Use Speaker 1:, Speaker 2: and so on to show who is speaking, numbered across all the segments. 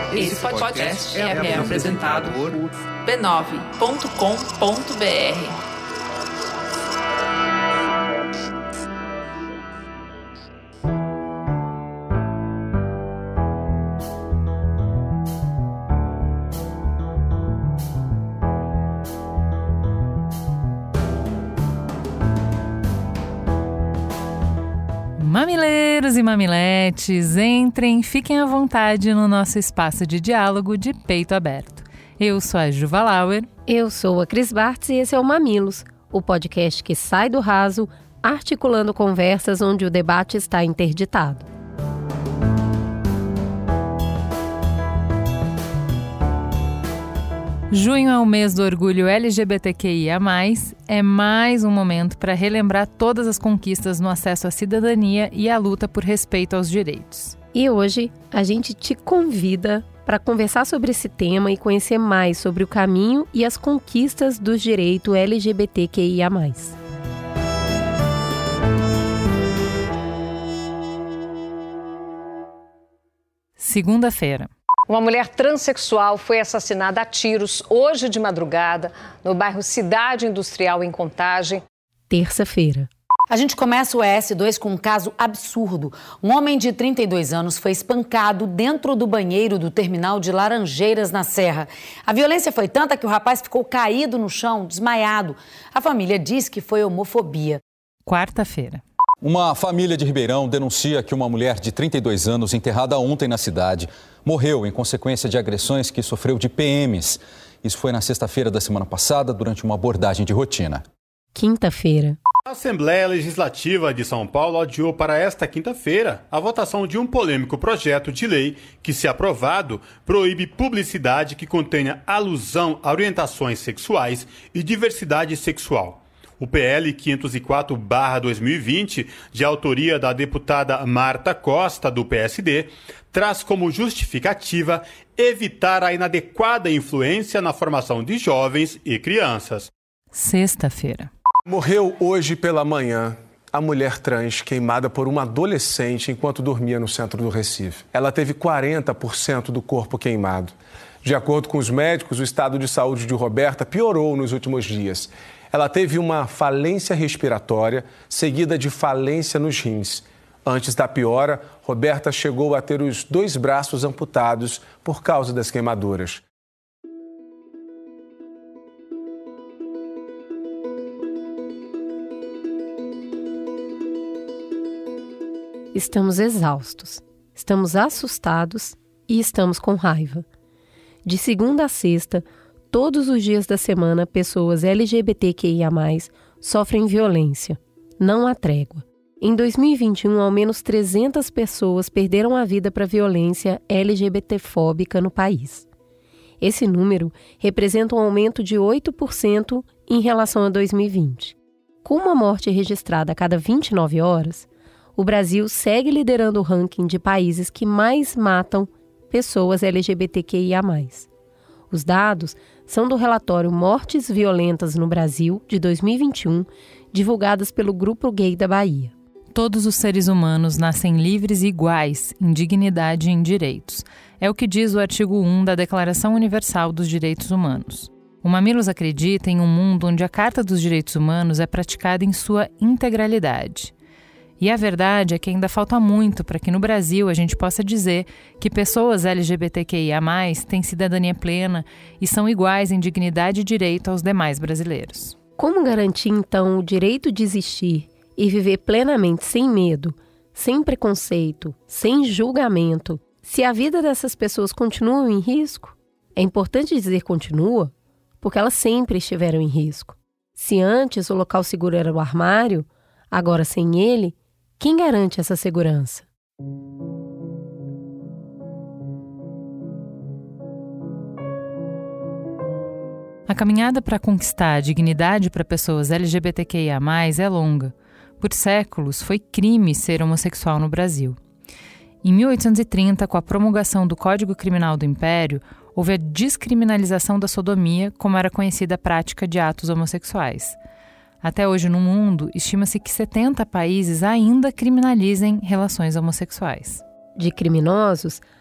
Speaker 1: Esse podcast é apresentado por b9.com.br.
Speaker 2: Mamileiros e mamiletes, entrem, fiquem à vontade no nosso espaço de diálogo de peito aberto. Eu sou a Juva Lauer.
Speaker 3: Eu sou a Cris Bartz e esse é o Mamilos, o podcast que sai do raso, articulando conversas onde o debate está interditado.
Speaker 2: Junho é o mês do orgulho LGBTQIA+, é mais um momento para relembrar todas as conquistas no acesso à cidadania e à luta por respeito aos direitos.
Speaker 3: E hoje a gente te convida para conversar sobre esse tema e conhecer mais sobre o caminho e as conquistas dos direitos LGBTQIA+.
Speaker 2: Segunda-feira.
Speaker 4: Uma mulher transexual foi assassinada a tiros hoje de madrugada no bairro Cidade Industrial, em Contagem.
Speaker 3: Terça-feira.
Speaker 5: A gente começa o ES2 com um caso absurdo. Um homem de 32 anos foi espancado dentro do banheiro do terminal de Laranjeiras, na Serra. A violência foi tanta que o rapaz ficou caído no chão, desmaiado. A família diz que foi homofobia.
Speaker 2: Quarta-feira.
Speaker 6: Uma família de Ribeirão denuncia que uma mulher de 32 anos, enterrada ontem na cidade, morreu em consequência de agressões que sofreu de PMs. Isso foi na sexta-feira da semana passada, durante uma abordagem de rotina.
Speaker 3: Quinta-feira.
Speaker 7: A Assembleia Legislativa de São Paulo adiou para esta quinta-feira a votação de um polêmico projeto de lei que, se aprovado, proíbe publicidade que contenha alusão a orientações sexuais e diversidade sexual. O PL 504/2020, de autoria da deputada Marta Costa, do PSD, traz como justificativa evitar a inadequada influência na formação de jovens e crianças.
Speaker 2: Sexta-feira.
Speaker 8: Morreu hoje pela manhã a mulher trans queimada por uma adolescente enquanto dormia no centro do Recife. Ela teve 40% do corpo queimado. De acordo com os médicos, o estado de saúde de Roberta piorou nos últimos dias. Ela teve uma falência respiratória, seguida de falência nos rins. Antes da piora, Roberta chegou a ter os 2 braços amputados por causa das queimaduras.
Speaker 3: Estamos exaustos, estamos assustados e estamos com raiva. De segunda a sexta, todos os dias da semana, pessoas LGBTQIA+, sofrem violência. Não há trégua. Em 2021, ao menos 300 pessoas perderam a vida para violência LGBTfóbica no país. Esse número representa um aumento de 8% em relação a 2020. Com uma morte registrada a cada 29 horas, o Brasil segue liderando o ranking de países que mais matam pessoas LGBTQIA+. Os dados são do relatório Mortes Violentas no Brasil, de 2021, divulgadas pelo Grupo Gay da Bahia.
Speaker 2: Todos os seres humanos nascem livres e iguais em dignidade e em direitos. É o que diz o artigo 1 da Declaração Universal dos Direitos Humanos. O Mamilos acredita em um mundo onde a Carta dos Direitos Humanos é praticada em sua integralidade. E a verdade é que ainda falta muito para que no Brasil a gente possa dizer que pessoas LGBTQIA+, têm cidadania plena e são iguais em dignidade e direito aos demais brasileiros.
Speaker 3: Como garantir, então, o direito de existir e viver plenamente sem medo, sem preconceito, sem julgamento, se a vida dessas pessoas continua em risco? É importante dizer continua, porque elas sempre estiveram em risco. Se antes o local seguro era o armário, agora sem ele, quem garante essa segurança?
Speaker 2: A caminhada para conquistar a dignidade para pessoas LGBTQIA+, é longa. Por séculos, foi crime ser homossexual no Brasil. Em 1830, com a promulgação do Código Criminal do Império, houve a descriminalização da sodomia, como era conhecida a prática de atos homossexuais. Até hoje no mundo, estima-se que 70 países ainda criminalizem relações homossexuais.
Speaker 3: De criminosos,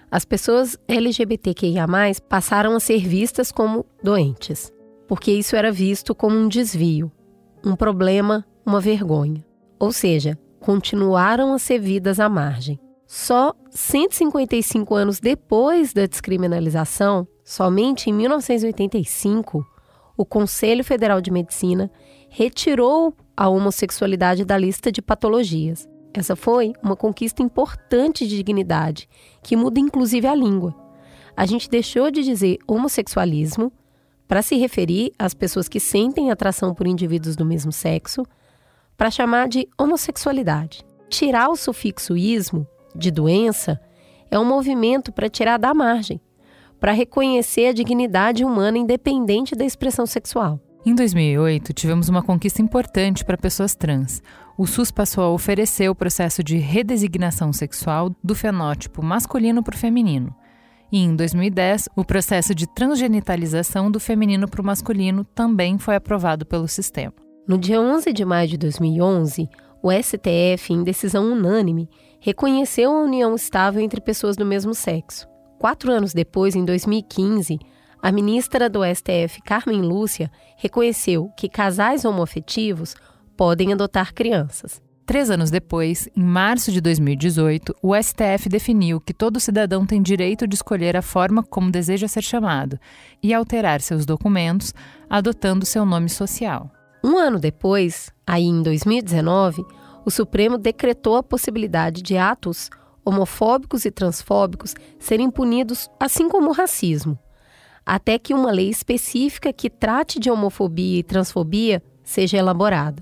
Speaker 3: As pessoas LGBTQIA+, passaram a ser vistas como doentes, porque isso era visto como um desvio, um problema, uma vergonha. Ou seja, continuaram a ser vidas à margem. Só 155 anos depois da descriminalização, somente em 1985, o Conselho Federal de Medicina retirou a homossexualidade da lista de patologias. Essa foi uma conquista importante de dignidade, que muda inclusive a língua. A gente deixou de dizer homossexualismo para se referir às pessoas que sentem atração por indivíduos do mesmo sexo, para chamar de homossexualidade. Tirar o sufixo ismo, de doença, é um movimento para tirar da margem, para reconhecer a dignidade humana independente da expressão sexual.
Speaker 2: Em 2008, tivemos uma conquista importante para pessoas trans. O SUS passou a oferecer o processo de redesignação sexual do fenótipo masculino para o feminino. E em 2010, o processo de transgenitalização do feminino para o masculino também foi aprovado pelo sistema.
Speaker 3: No dia 11 de maio de 2011, o STF, em decisão unânime, reconheceu a união estável entre pessoas do mesmo sexo. 4 anos depois, em 2015, a ministra do STF, Carmen Lúcia, reconheceu que casais homoafetivos podem adotar crianças.
Speaker 2: 3 anos depois, em março de 2018, o STF definiu que todo cidadão tem direito de escolher a forma como deseja ser chamado e alterar seus documentos, adotando seu nome social.
Speaker 3: 1 ano depois, aí em 2019, o Supremo decretou a possibilidade de atos homofóbicos e transfóbicos serem punidos, assim como o racismo, até que uma lei específica que trate de homofobia e transfobia seja elaborada.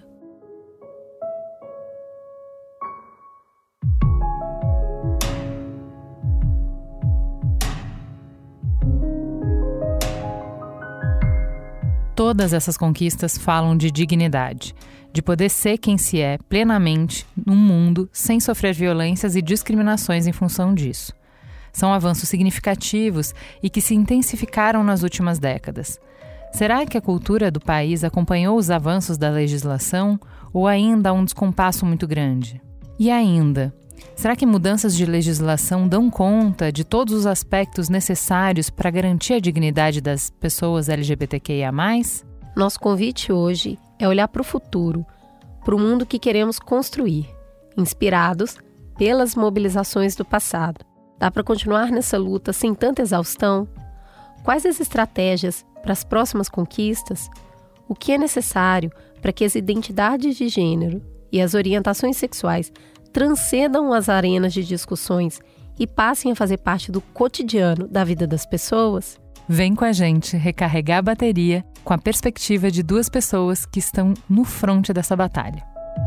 Speaker 2: Todas essas conquistas falam de dignidade, de poder ser quem se é plenamente num mundo sem sofrer violências e discriminações em função disso. São avanços significativos e que se intensificaram nas últimas décadas. Será que a cultura do país acompanhou os avanços da legislação ou ainda há um descompasso muito grande? E ainda, será que mudanças de legislação dão conta de todos os aspectos necessários para garantir a dignidade das pessoas LGBTQIA+?
Speaker 3: Nosso convite hoje é olhar para o futuro, para o mundo que queremos construir, inspirados pelas mobilizações do passado. Dá para continuar nessa luta sem tanta exaustão? Quais as estratégias para as próximas conquistas? O que é necessário para que as identidades de gênero e as orientações sexuais transcendam as arenas de discussões e passem a fazer parte do cotidiano da vida das pessoas?
Speaker 2: Vem com a gente recarregar a bateria com a perspectiva de 2 pessoas que estão no fronte dessa batalha.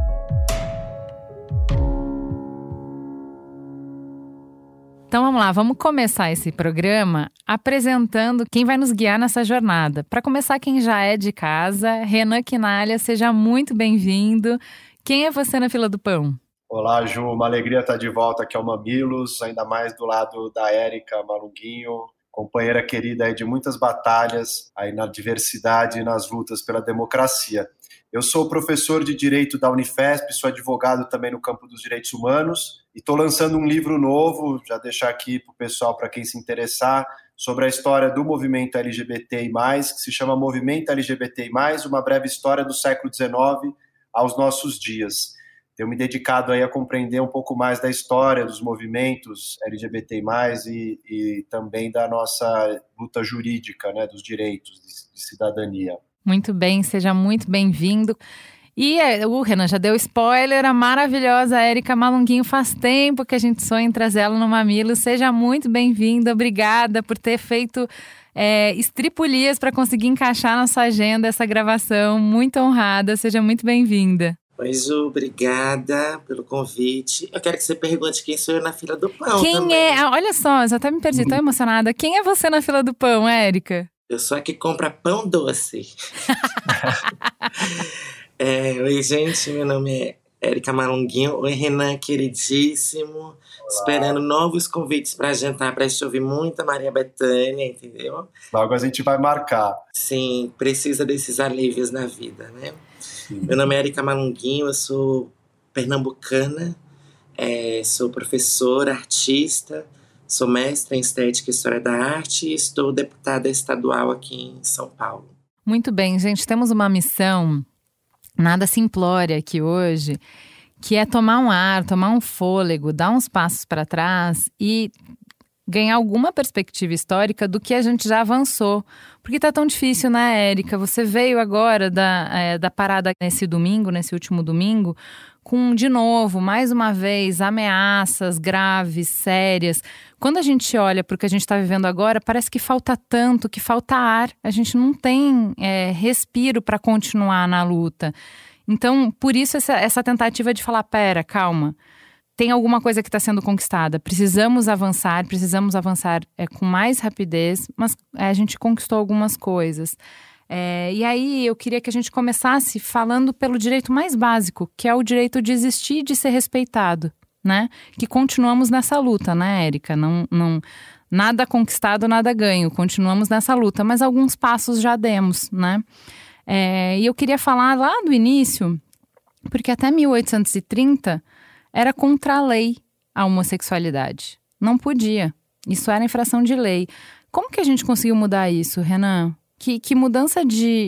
Speaker 2: Então vamos lá, vamos começar esse programa apresentando quem vai nos guiar nessa jornada. Para começar, quem já é de casa, Renan Quinalha, seja muito bem-vindo. Quem é você na fila do pão?
Speaker 9: Olá, Ju, uma alegria estar de volta aqui ao Mamilos, ainda mais do lado da Érica Malunguinho, companheira querida aí de muitas batalhas aí na diversidade e nas lutas pela democracia. Eu sou professor de Direito da Unifesp, sou advogado também no campo dos direitos humanos e estou lançando um livro novo, já deixar aqui para o pessoal, para quem se interessar, sobre a história do movimento LGBTI+, que se chama Movimento LGBTI+, uma breve história do século XIX aos nossos dias. Tenho me dedicado aí a compreender um pouco mais da história dos movimentos LGBTI+, e também da nossa luta jurídica, né, dos direitos de cidadania.
Speaker 2: Muito bem, seja muito bem-vindo. E o Renan já deu spoiler, a maravilhosa Érica Malunguinho, faz tempo que a gente sonha em trazer ela no Mamilo. Seja muito bem-vinda, obrigada por ter feito estripulias para conseguir encaixar na sua agenda essa gravação. Muito honrada, seja muito bem-vinda.
Speaker 10: Oi, Ju, obrigada pelo convite. Eu quero que você pergunte quem sou eu na fila do pão.
Speaker 2: Quem
Speaker 10: também.
Speaker 2: é? Olha só, já até me perdi, tô emocionada. Quem é você na fila do pão, Érica?
Speaker 10: Eu sou a que compra pão doce. Oi, gente, meu nome é Érica Malunguinho. Oi, Renan, queridíssimo. Olá. Esperando novos convites para jantar, para gente ouvir muita Maria Bethânia, entendeu?
Speaker 9: Logo a gente vai marcar.
Speaker 10: Sim, precisa desses alívios na vida, né? Sim. Meu nome é Érica Malunguinho, eu sou pernambucana, sou professora, artista, Sou mestra em Estética e História da Arte e estou deputada estadual aqui em São Paulo.
Speaker 2: Muito bem, gente. Temos uma missão nada simplória aqui hoje, que é tomar um ar, tomar um fôlego, dar uns passos para trás e ganhar alguma perspectiva histórica do que a gente já avançou. Porque tá tão difícil, né, Érica? Você veio agora da parada nesse último domingo, com, de novo, mais uma vez, ameaças graves, sérias. Quando a gente olha para o que a gente está vivendo agora, parece que falta tanto, que falta ar. A gente não tem respiro para continuar na luta. Então, por isso essa tentativa de falar, pera, calma, tem alguma coisa que está sendo conquistada. Precisamos avançar com mais rapidez, mas a gente conquistou algumas coisas. E aí eu queria que a gente começasse falando pelo direito mais básico, que é o direito de existir e de ser respeitado, né? Que continuamos nessa luta, né, Érica? Não, nada conquistado, nada ganho. Continuamos nessa luta, mas alguns passos já demos, né? E eu queria falar lá do início, porque até 1830 era contra a lei a homossexualidade. Não podia. Isso era infração de lei. Como que a gente conseguiu mudar isso, Renan? Que mudança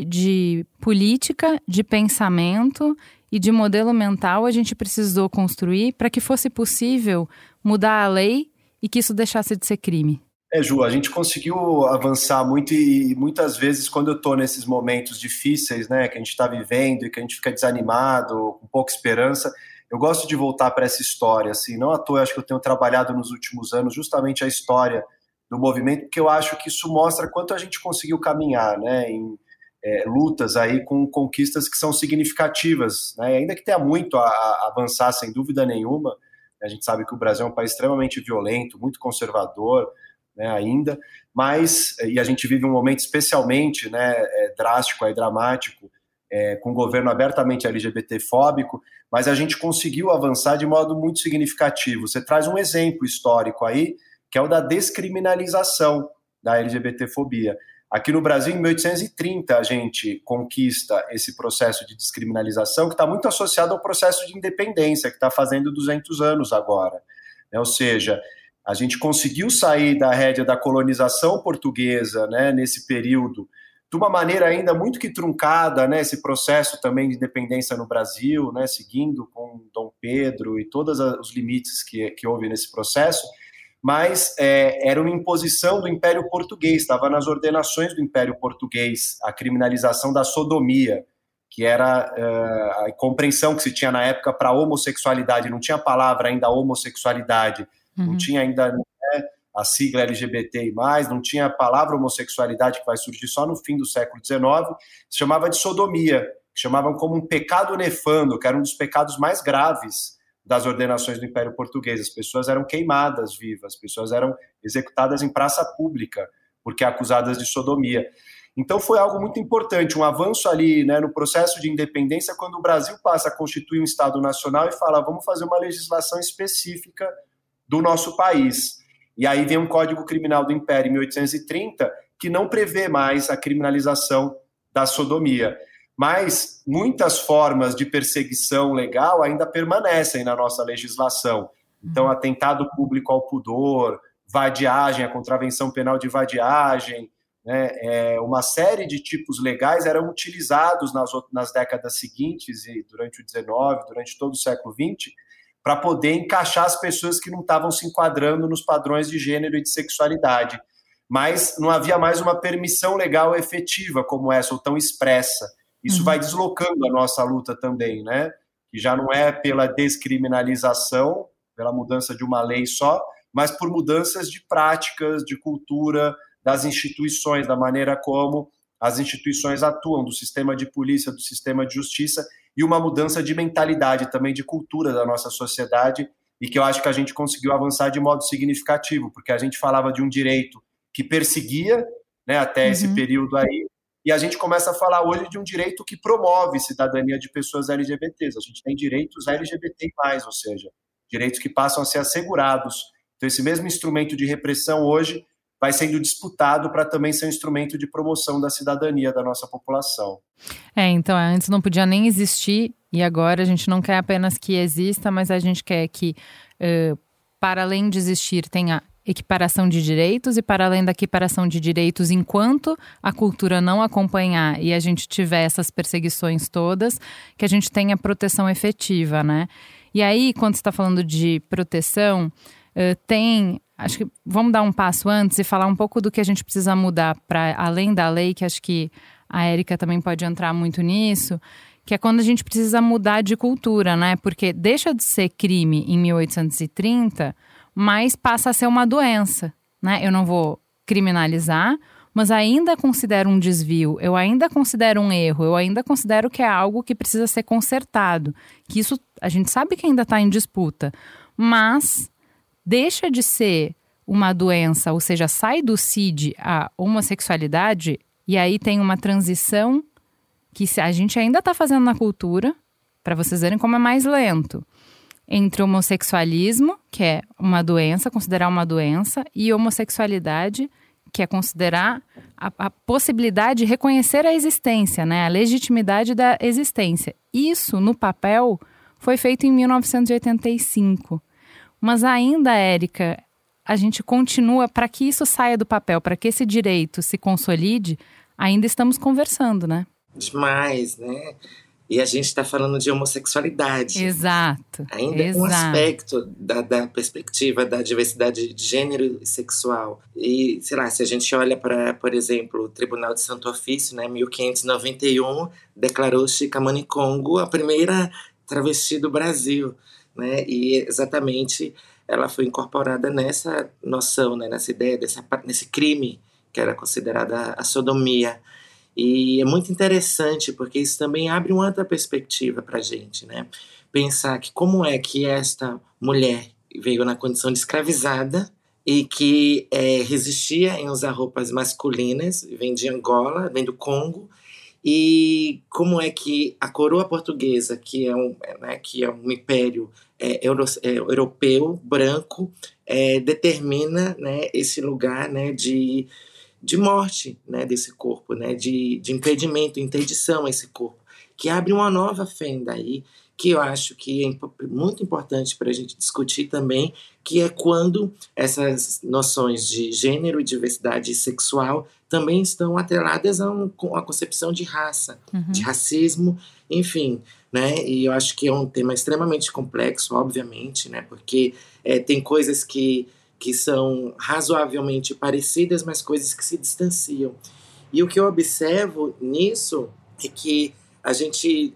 Speaker 2: de política, de pensamento e de modelo mental a gente precisou construir para que fosse possível mudar a lei e que isso deixasse de ser crime?
Speaker 9: Ju, a gente conseguiu avançar muito e muitas vezes quando eu estou nesses momentos difíceis, né, que a gente está vivendo e que a gente fica desanimado, com pouca esperança, eu gosto de voltar para essa história, assim, não à toa, eu acho que eu tenho trabalhado nos últimos anos justamente a história do movimento, porque eu acho que isso mostra quanto a gente conseguiu caminhar, né, em lutas aí com conquistas que são significativas, né, ainda que tenha muito a avançar, sem dúvida nenhuma. A gente sabe que o Brasil é um país extremamente violento, muito conservador, né, ainda, mas, e a gente vive um momento especialmente, né, drástico e dramático, com um governo abertamente LGBT-fóbico, mas a gente conseguiu avançar de modo muito significativo. Você traz um exemplo histórico aí, que é o da descriminalização da LGBT-fobia. Aqui no Brasil, em 1830, a gente conquista esse processo de descriminalização, que está muito associado ao processo de independência, que está fazendo 200 anos agora. Ou seja, a gente conseguiu sair da rédea da colonização portuguesa, né, nesse período, de uma maneira ainda muito que truncada, né, esse processo também de independência no Brasil, né, seguindo com Dom Pedro e todos os limites que houve nesse processo, mas era uma imposição do Império Português, estava nas ordenações do Império Português, a criminalização da sodomia, que era a compreensão que se tinha na época para a homossexualidade, não tinha a palavra ainda homossexualidade, não tinha ainda a sigla LGBT+, não tinha a palavra homossexualidade, que vai surgir só no fim do século XIX, se chamava de sodomia, que chamavam como um pecado nefando, que era um dos pecados mais graves das ordenações do Império Português. As pessoas eram queimadas vivas, as pessoas eram executadas em praça pública, porque acusadas de sodomia. Então foi algo muito importante, um avanço ali, né, no processo de independência, quando o Brasil passa a constituir um Estado nacional e fala, vamos fazer uma legislação específica do nosso país. E aí vem um Código Criminal do Império, em 1830, que não prevê mais a criminalização da sodomia. Mas muitas formas de perseguição legal ainda permanecem na nossa legislação. Então, atentado público ao pudor, vadiagem, a contravenção penal de vadiagem, né, uma série de tipos legais eram utilizados nas décadas seguintes e durante o XIX, durante todo o século XX, para poder encaixar as pessoas que não estavam se enquadrando nos padrões de gênero e de sexualidade. Mas não havia mais uma permissão legal efetiva como essa, ou tão expressa. Isso vai deslocando a nossa luta também, né? Que já não é pela descriminalização, pela mudança de uma lei só, mas por mudanças de práticas, de cultura, das instituições, da maneira como as instituições atuam, do sistema de polícia, do sistema de justiça, e uma mudança de mentalidade também, de cultura da nossa sociedade, e que eu acho que a gente conseguiu avançar de modo significativo, porque a gente falava de um direito que perseguia, né, até esse período aí, e a gente começa a falar hoje de um direito que promove cidadania de pessoas LGBTs. A gente tem direitos LGBT+, ou seja, direitos que passam a ser assegurados. Então esse mesmo instrumento de repressão hoje vai sendo disputado para também ser um instrumento de promoção da cidadania da nossa população.
Speaker 2: Então, antes não podia nem existir, e agora a gente não quer apenas que exista, mas a gente quer que, para além de existir, tenha equiparação de direitos e para além da equiparação de direitos, enquanto a cultura não acompanhar e a gente tiver essas perseguições todas, que a gente tenha proteção efetiva, né? E aí, quando você está falando de proteção, acho que vamos dar um passo antes e falar um pouco do que a gente precisa mudar para além da lei, que acho que a Érica também pode entrar muito nisso, que é quando a gente precisa mudar de cultura, né? Porque deixa de ser crime em 1830, mas passa a ser uma doença, né? Eu não vou criminalizar, mas ainda considero um desvio, eu ainda considero um erro, eu ainda considero que é algo que precisa ser consertado. Que isso a gente sabe que ainda está em disputa, mas deixa de ser uma doença, ou seja, sai do CID a homossexualidade e aí tem uma transição que a gente ainda está fazendo na cultura, para vocês verem como é mais lento, entre homossexualismo, que é uma doença, considerar uma doença, e homossexualidade, que é considerar a possibilidade de reconhecer a existência, né? A legitimidade da existência. Isso, no papel, foi feito em 1985. Mas ainda, Érica, a gente continua, para que isso saia do papel, para que esse direito se consolide, ainda estamos conversando, né?
Speaker 10: Demais, né? E a gente está falando de homossexualidade.
Speaker 2: Exato.
Speaker 10: Ainda é um aspecto da perspectiva da diversidade de gênero e sexual. E, sei lá, se a gente olha para, por exemplo, o Tribunal de Santo Ofício, né, 1591, declarou Chicamani Congo a primeira travesti do Brasil, né? E exatamente ela foi incorporada nessa noção, né, nessa ideia, nesse crime que era considerada a sodomia. E é muito interessante, porque isso também abre uma outra perspectiva para a gente, né? Pensar que como é que esta mulher veio na condição de escravizada e que resistia em usar roupas masculinas, vem de Angola, vem do Congo, e como é que a coroa portuguesa, que é um império europeu, branco, determina, né, esse lugar, né, de morte, né, desse corpo, né, de impedimento, interdição a esse corpo, que abre uma nova fenda aí, que eu acho que é muito importante para a gente discutir também, que é quando essas noções de gênero e diversidade sexual também estão atreladas a uma concepção de raça, de racismo, enfim, né, e eu acho que é um tema extremamente complexo, obviamente, né, porque tem coisas que são razoavelmente parecidas, mas coisas que se distanciam. E o que eu observo nisso é que a gente...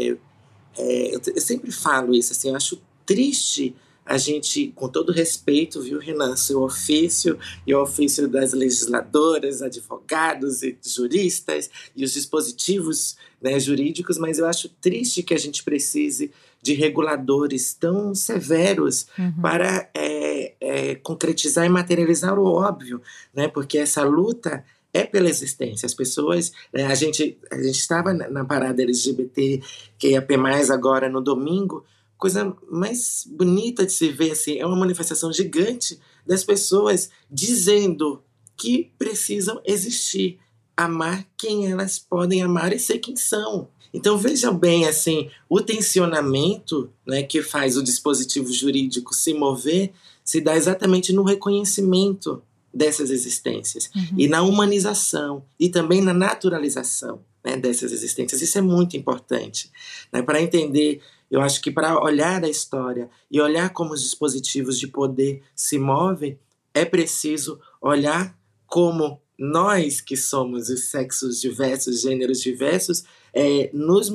Speaker 10: eu sempre falo isso, assim, eu acho triste a gente, com todo respeito, viu, Renan, seu ofício e o ofício das legisladoras, advogados e juristas e os dispositivos, né, jurídicos, mas eu acho triste que a gente precise de reguladores tão severos para concretizar e materializar o óbvio, né, porque essa luta é pela existência. As pessoas, né, a gente estava na parada LGBT, que ia ter mais agora no domingo, coisa mais bonita de se ver, assim, é uma manifestação gigante das pessoas dizendo que precisam existir, amar quem elas podem amar e ser quem são. Então vejam bem, assim, o tensionamento, né, que faz o dispositivo jurídico se mover se dá exatamente no reconhecimento dessas existências e na humanização e também na naturalização, né, dessas existências. Isso é muito importante, né, para entender. Eu acho que para olhar a história e olhar como os dispositivos de poder se movem, é preciso olhar como nós, que somos os sexos diversos, gêneros diversos, nos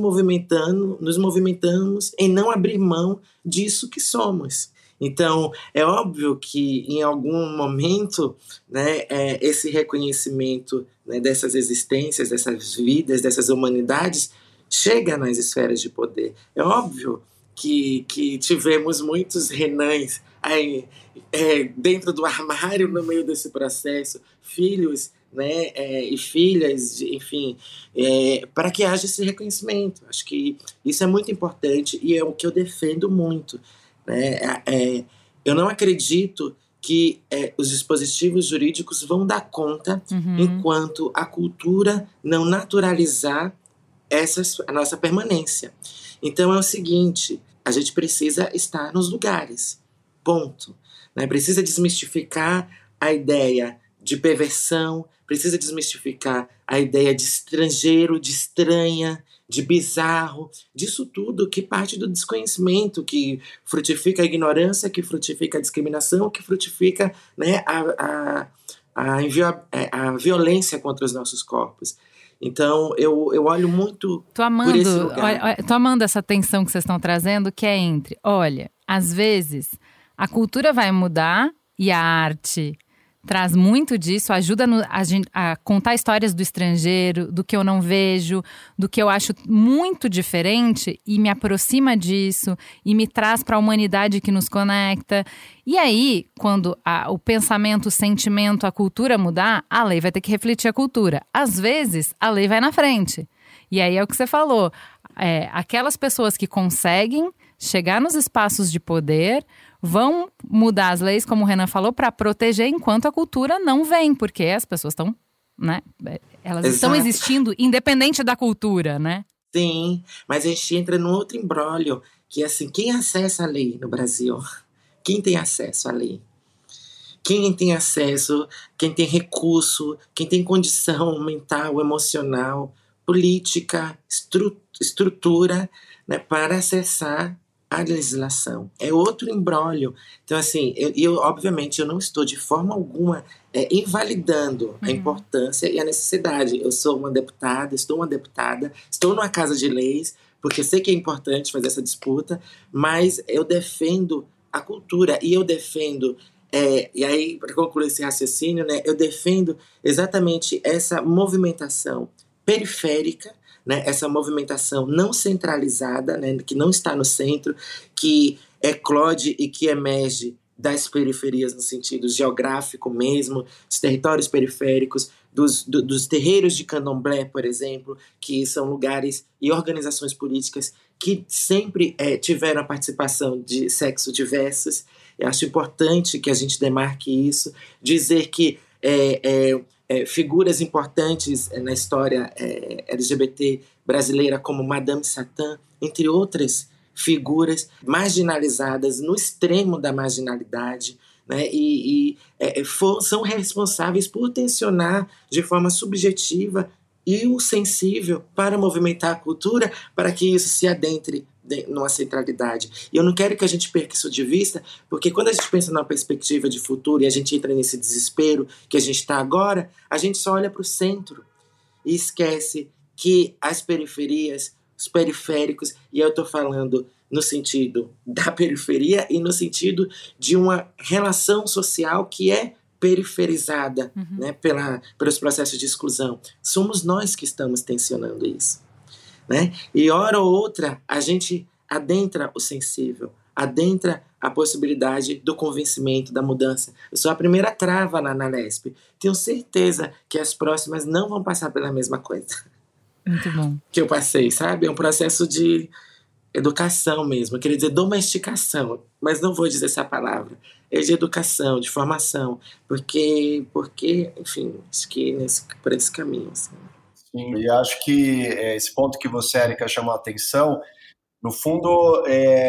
Speaker 10: movimentamos em não abrir mão disso que somos. Então, é óbvio que em algum momento, né, esse reconhecimento, né, dessas existências, dessas vidas, dessas humanidades, chega nas esferas de poder. É óbvio que tivemos muitos Renãs aí, dentro do armário no meio desse processo, filhos, né, e filhas, enfim, para que haja esse reconhecimento. Acho que isso é muito importante e é o que eu defendo muito. Né? Eu não acredito que os dispositivos jurídicos vão dar conta enquanto a cultura não naturalizar a nossa permanência. Então é o seguinte, a gente precisa estar nos lugares, ponto. Né? Precisa desmistificar a ideia de perversão, precisa desmistificar a ideia de estrangeiro, de estranha, de bizarro, disso tudo que parte do desconhecimento, que frutifica a ignorância, que frutifica a discriminação, que frutifica, né, a violência contra os nossos corpos. Então, eu olho muito por esse lugar.
Speaker 2: Tô amando essa tensão que vocês estão trazendo, que é entre, olha, às vezes a cultura vai mudar e a arte traz muito disso, ajuda a contar histórias do estrangeiro, do que eu não vejo, do que eu acho muito diferente e me aproxima disso e me traz para a humanidade que nos conecta. E aí, quando o pensamento, o sentimento, a cultura mudar, a lei vai ter que refletir a cultura. Às vezes, a lei vai na frente. E aí é o que você falou, aquelas pessoas que conseguem chegar nos espaços de poder vão mudar as leis, como o Renan falou, para proteger enquanto a cultura não vem, porque as pessoas estão, né? Elas estão existindo independente da cultura, né?
Speaker 10: Sim, mas a gente entra num outro imbróglio, que é assim, quem acessa a lei no Brasil? Quem tem acesso à lei? Quem tem acesso, quem tem recurso, quem tem condição mental, emocional, política, estrutura, né, para acessar a legislação. É outro imbróglio. Então, assim, obviamente, eu não estou de forma alguma invalidando a importância e a necessidade. Eu sou uma deputada, estou numa casa de leis, porque sei que é importante fazer essa disputa, mas eu defendo a cultura e eu defendo, e aí, para concluir esse raciocínio, né, eu defendo exatamente essa movimentação periférica, né, essa movimentação não centralizada, né, que não está no centro, que eclode e que emerge das periferias no sentido geográfico mesmo, dos territórios periféricos, dos terreiros de candomblé, por exemplo, que são lugares e organizações políticas que sempre tiveram a participação de sexo diversos. Eu acho importante que a gente demarque isso, dizer que figuras importantes na história LGBT brasileira, como Madame Satã, entre outras figuras marginalizadas no extremo da marginalidade, né, são responsáveis por tensionar de forma subjetiva e o sensível para movimentar a cultura, para que isso se adentre numa centralidade. E eu não quero que a gente perca isso de vista, porque quando a gente pensa numa perspectiva de futuro e a gente entra nesse desespero que a gente está agora, a gente só olha para o centro e esquece que as periferias, os periféricos, e eu estou falando no sentido da periferia e no sentido de uma relação social que é periferizada, né, pelos processos de exclusão. Somos nós que estamos tensionando isso. Né? E hora ou outra a gente adentra o sensível, adentra a possibilidade do convencimento, da mudança. Eu sou a primeira trava na Lesp. Tenho certeza que as próximas não vão passar pela mesma coisa.
Speaker 2: Muito bom.
Speaker 10: Que eu passei, sabe? É um processo de educação mesmo. Eu queria dizer domesticação, mas não vou dizer essa palavra. É de educação, de formação. Porque enfim, acho que por esse caminho, assim.
Speaker 9: Sim, e acho que esse ponto que você, Érica, chamou a atenção, no fundo,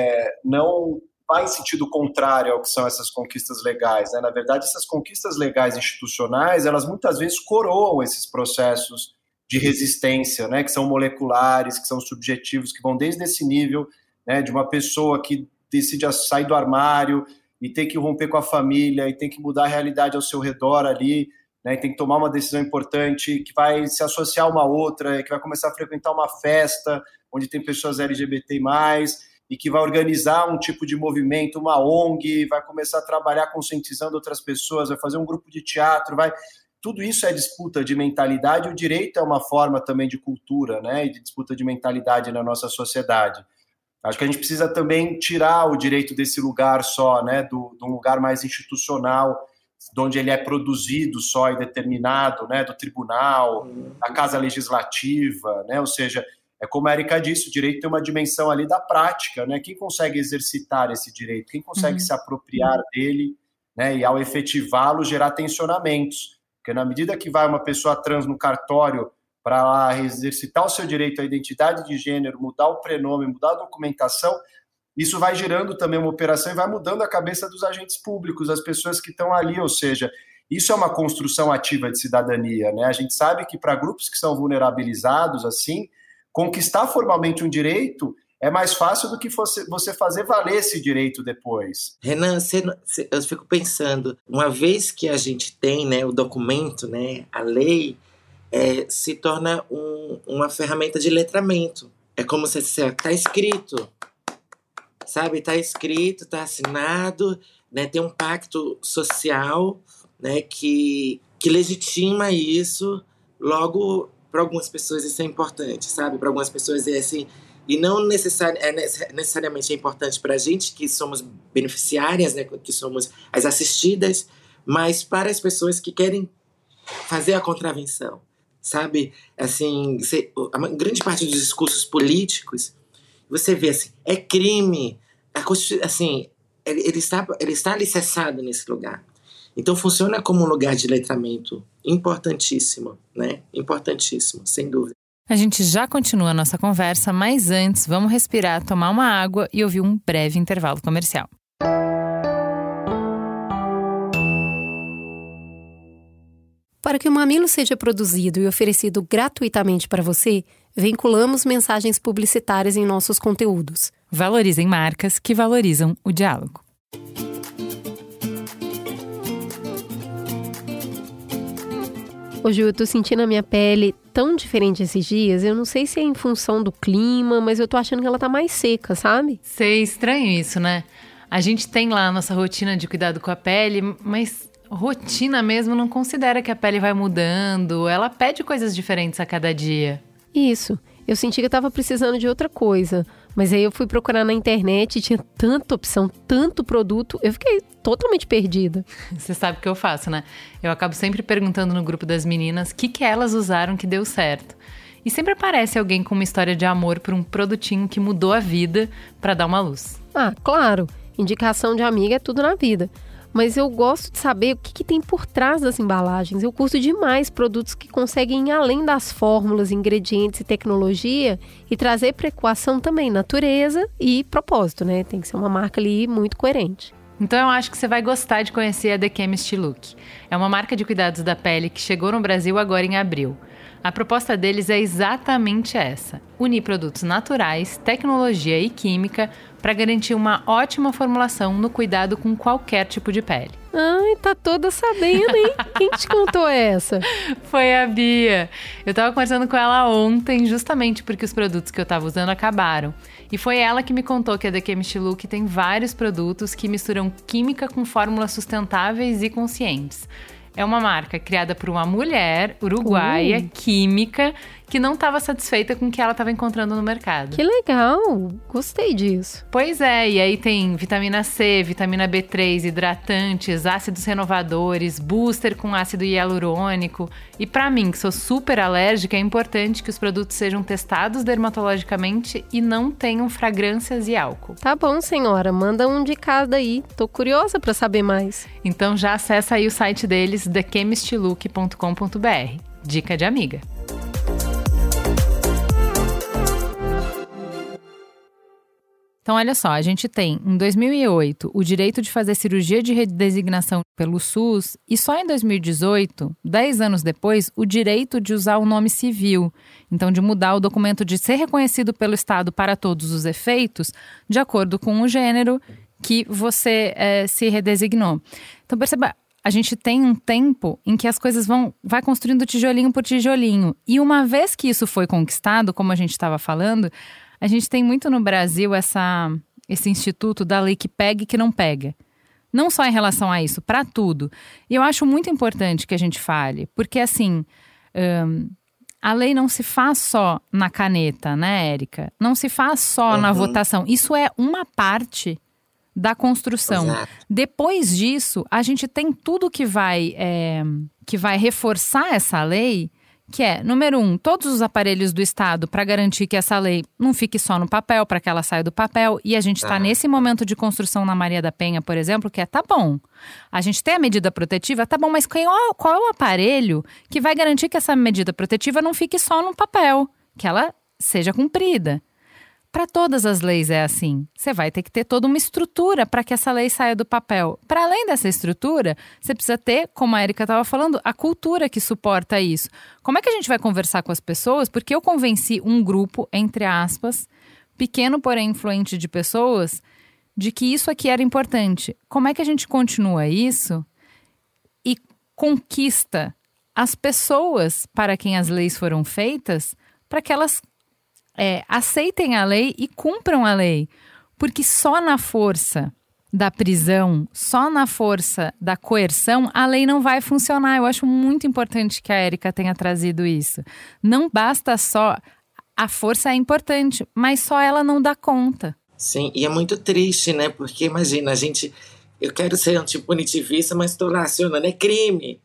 Speaker 9: não vai em sentido contrário ao que são essas conquistas legais, né? Na verdade, essas conquistas legais institucionais, elas muitas vezes coroam esses processos de resistência, né? Que são moleculares, que são subjetivos, que vão desde esse nível, né? De uma pessoa que decide sair do armário e tem que romper com a família e tem que mudar a realidade ao seu redor ali, né, tem que tomar uma decisão importante, que vai se associar a uma outra, que vai começar a frequentar uma festa onde tem pessoas LGBT+, e que vai organizar um tipo de movimento, uma ONG, vai começar a trabalhar conscientizando outras pessoas, vai fazer um grupo de teatro, tudo isso é disputa de mentalidade. O direito é uma forma também de cultura, né, e de disputa de mentalidade na nossa sociedade. Acho que a gente precisa também tirar o direito desse lugar só, né, de um lugar mais institucional, de onde ele é produzido só e determinado, né, do tribunal, da casa legislativa, né, ou seja, é como a Érica disse, o direito tem uma dimensão ali da prática, né, quem consegue exercitar esse direito, quem consegue se apropriar dele, né, e ao efetivá-lo gerar tensionamentos, porque na medida que vai uma pessoa trans no cartório para lá exercitar o seu direito à identidade de gênero, mudar o prenome, mudar a documentação, isso vai gerando também uma operação e vai mudando a cabeça dos agentes públicos, das pessoas que estão ali, ou seja, isso é uma construção ativa de cidadania, né? A gente sabe que para grupos que são vulnerabilizados, assim, conquistar formalmente um direito é mais fácil do que você fazer valer esse direito depois.
Speaker 10: Renan, eu fico pensando, uma vez que a gente tem, né, o documento, né, a lei, se torna uma ferramenta de letramento. É como se está escrito, sabe? Está escrito, está assinado, né? Tem um pacto social, né, que legitima isso. Logo, para algumas pessoas isso é importante, sabe? Para algumas pessoas é assim. E não necessariamente é importante para a gente, que somos beneficiárias, né, que somos as assistidas, mas para as pessoas que querem fazer a contravenção, sabe? Assim, a grande parte dos discursos políticos, você vê assim, é crime, assim, ele está alicerçado nesse lugar. Então funciona como um lugar de letramento importantíssimo, né? Importantíssimo, sem dúvida.
Speaker 2: A gente já continua a nossa conversa, mas antes vamos respirar, tomar uma água e ouvir um breve intervalo comercial.
Speaker 3: Para que o Mamilo seja produzido e oferecido gratuitamente para você, vinculamos mensagens publicitárias em nossos conteúdos.
Speaker 2: Valorizem marcas que valorizam o diálogo.
Speaker 3: Ô Ju, eu tô sentindo a minha pele tão diferente esses dias. Eu não sei se é em função do clima, mas eu tô achando que ela tá mais seca, sabe?
Speaker 2: Sei, estranho isso, né? A gente tem lá a nossa rotina de cuidado com a pele, mas rotina mesmo não considera que a pele vai mudando. Ela pede coisas diferentes a cada dia.
Speaker 3: Isso. Eu senti que eu tava precisando de outra coisa. Mas aí eu fui procurar na internet e tinha tanta opção, tanto produto. Eu fiquei totalmente perdida.
Speaker 2: Você sabe o que eu faço, né? Eu acabo sempre perguntando no grupo das meninas o que elas usaram que deu certo. E sempre aparece alguém com uma história de amor por um produtinho que mudou a vida para dar uma luz.
Speaker 3: Ah, claro. Indicação de amiga é tudo na vida. Mas eu gosto de saber o que tem por trás das embalagens. Eu curto demais produtos que conseguem ir além das fórmulas, ingredientes e tecnologia e trazer para a equação também natureza e propósito, né? Tem que ser uma marca ali muito coerente.
Speaker 2: Então eu acho que você vai gostar de conhecer a The Chemist Look. É uma marca de cuidados da pele que chegou no Brasil agora em abril. A proposta deles é exatamente essa: unir produtos naturais, tecnologia e química para garantir uma ótima formulação no cuidado com qualquer tipo de pele.
Speaker 3: Ai, tá toda sabendo, hein? Quem te contou essa?
Speaker 2: Foi a Bia. Eu tava conversando com ela ontem, justamente porque os produtos que eu tava usando acabaram. E foi ela que me contou que a The Chemist Look tem vários produtos que misturam química com fórmulas sustentáveis e conscientes. É uma marca criada por uma mulher uruguaia, química, que não estava satisfeita com o que ela estava encontrando no mercado.
Speaker 3: Que legal! Gostei disso.
Speaker 2: Pois é, e aí tem vitamina C, vitamina B3, hidratantes, ácidos renovadores, booster com ácido hialurônico. E para mim, que sou super alérgica, é importante que os produtos sejam testados dermatologicamente e não tenham fragrâncias e álcool.
Speaker 3: Tá bom, senhora. Manda um de cada aí. Tô curiosa para saber mais.
Speaker 2: Então já acessa aí o site deles, thechemistlook.com.br. Dica de amiga. Então, olha só, a gente tem, em 2008, o direito de fazer cirurgia de redesignação pelo SUS e só em 2018, 10 anos depois, o direito de usar o nome civil. Então, de mudar o documento de ser reconhecido pelo Estado para todos os efeitos, de acordo com o gênero que você se redesignou. Então, perceba, a gente tem um tempo em que as coisas vai construindo tijolinho por tijolinho. E uma vez que isso foi conquistado, como a gente estava falando, a gente tem muito no Brasil esse instituto da lei que pega e que não pega. Não só em relação a isso, para tudo. E eu acho muito importante que a gente fale, porque assim, a lei não se faz só na caneta, né, Érica? Não se faz só na votação. Isso é uma parte da construção. Exato. Depois disso, a gente tem tudo que vai reforçar essa lei, que é, número 1, todos os aparelhos do Estado para garantir que essa lei não fique só no papel, para que ela saia do papel. E a gente está nesse momento de construção na Maria da Penha, por exemplo, que tá bom. A gente tem a medida protetiva, tá bom, mas qual é o aparelho que vai garantir que essa medida protetiva não fique só no papel, que ela seja cumprida? Para todas as leis é assim. Você vai ter que ter toda uma estrutura para que essa lei saia do papel. Para além dessa estrutura, você precisa ter, como a Érica estava falando, a cultura que suporta isso. Como é que a gente vai conversar com as pessoas? Porque eu convenci um grupo, entre aspas, pequeno porém influente de pessoas, de que isso aqui era importante. Como é que a gente continua isso e conquista as pessoas para quem as leis foram feitas, para que elas aceitem a lei e cumpram a lei? Porque só na força da prisão, só na força da coerção, a lei não vai funcionar. Eu acho muito importante que a Érica tenha trazido isso. Não basta só... A força é importante, mas só ela não dá conta.
Speaker 10: Sim, e é muito triste, né? Porque imagina, eu quero ser antipunitivista, mas estou lá acionando, é crime.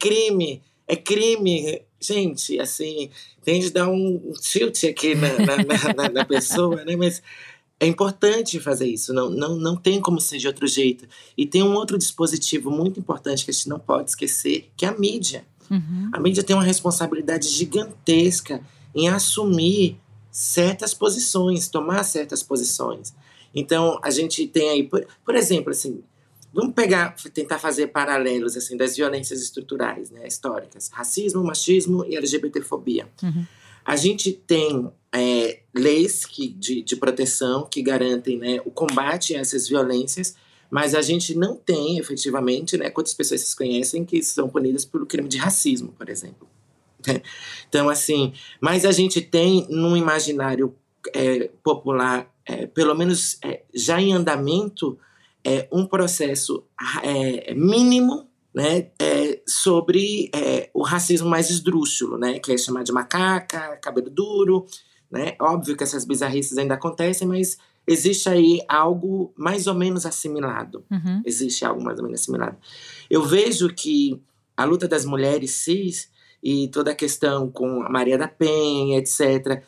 Speaker 10: Gente, assim, tem de dar um tilt aqui na pessoa, né? Mas é importante fazer isso, não tem como ser de outro jeito. E tem um outro dispositivo muito importante que a gente não pode esquecer, que é a mídia.
Speaker 2: Uhum.
Speaker 10: A mídia tem uma responsabilidade gigantesca em assumir certas posições, tomar certas posições. Então, a gente tem aí, por exemplo, assim, vamos tentar fazer paralelos assim, das violências estruturais, né, históricas. Racismo, machismo e LGBTfobia.
Speaker 2: Uhum.
Speaker 10: A gente tem leis de proteção que garantem, né, o combate a essas violências, mas a gente não tem, efetivamente, né, quantas pessoas vocês conhecem que são punidas pelo crime de racismo, por exemplo. Então, assim, mas a gente tem no imaginário popular, pelo menos já em andamento, um processo mínimo, né, sobre o racismo mais esdrúxulo, né, que é chamado de macaca, cabelo duro, né? Óbvio que essas bizarrices ainda acontecem, mas existe aí algo mais ou menos assimilado.
Speaker 2: Uhum.
Speaker 10: Existe algo mais ou menos assimilado. Eu vejo que a luta das mulheres cis e toda a questão com a Maria da Penha, etc.,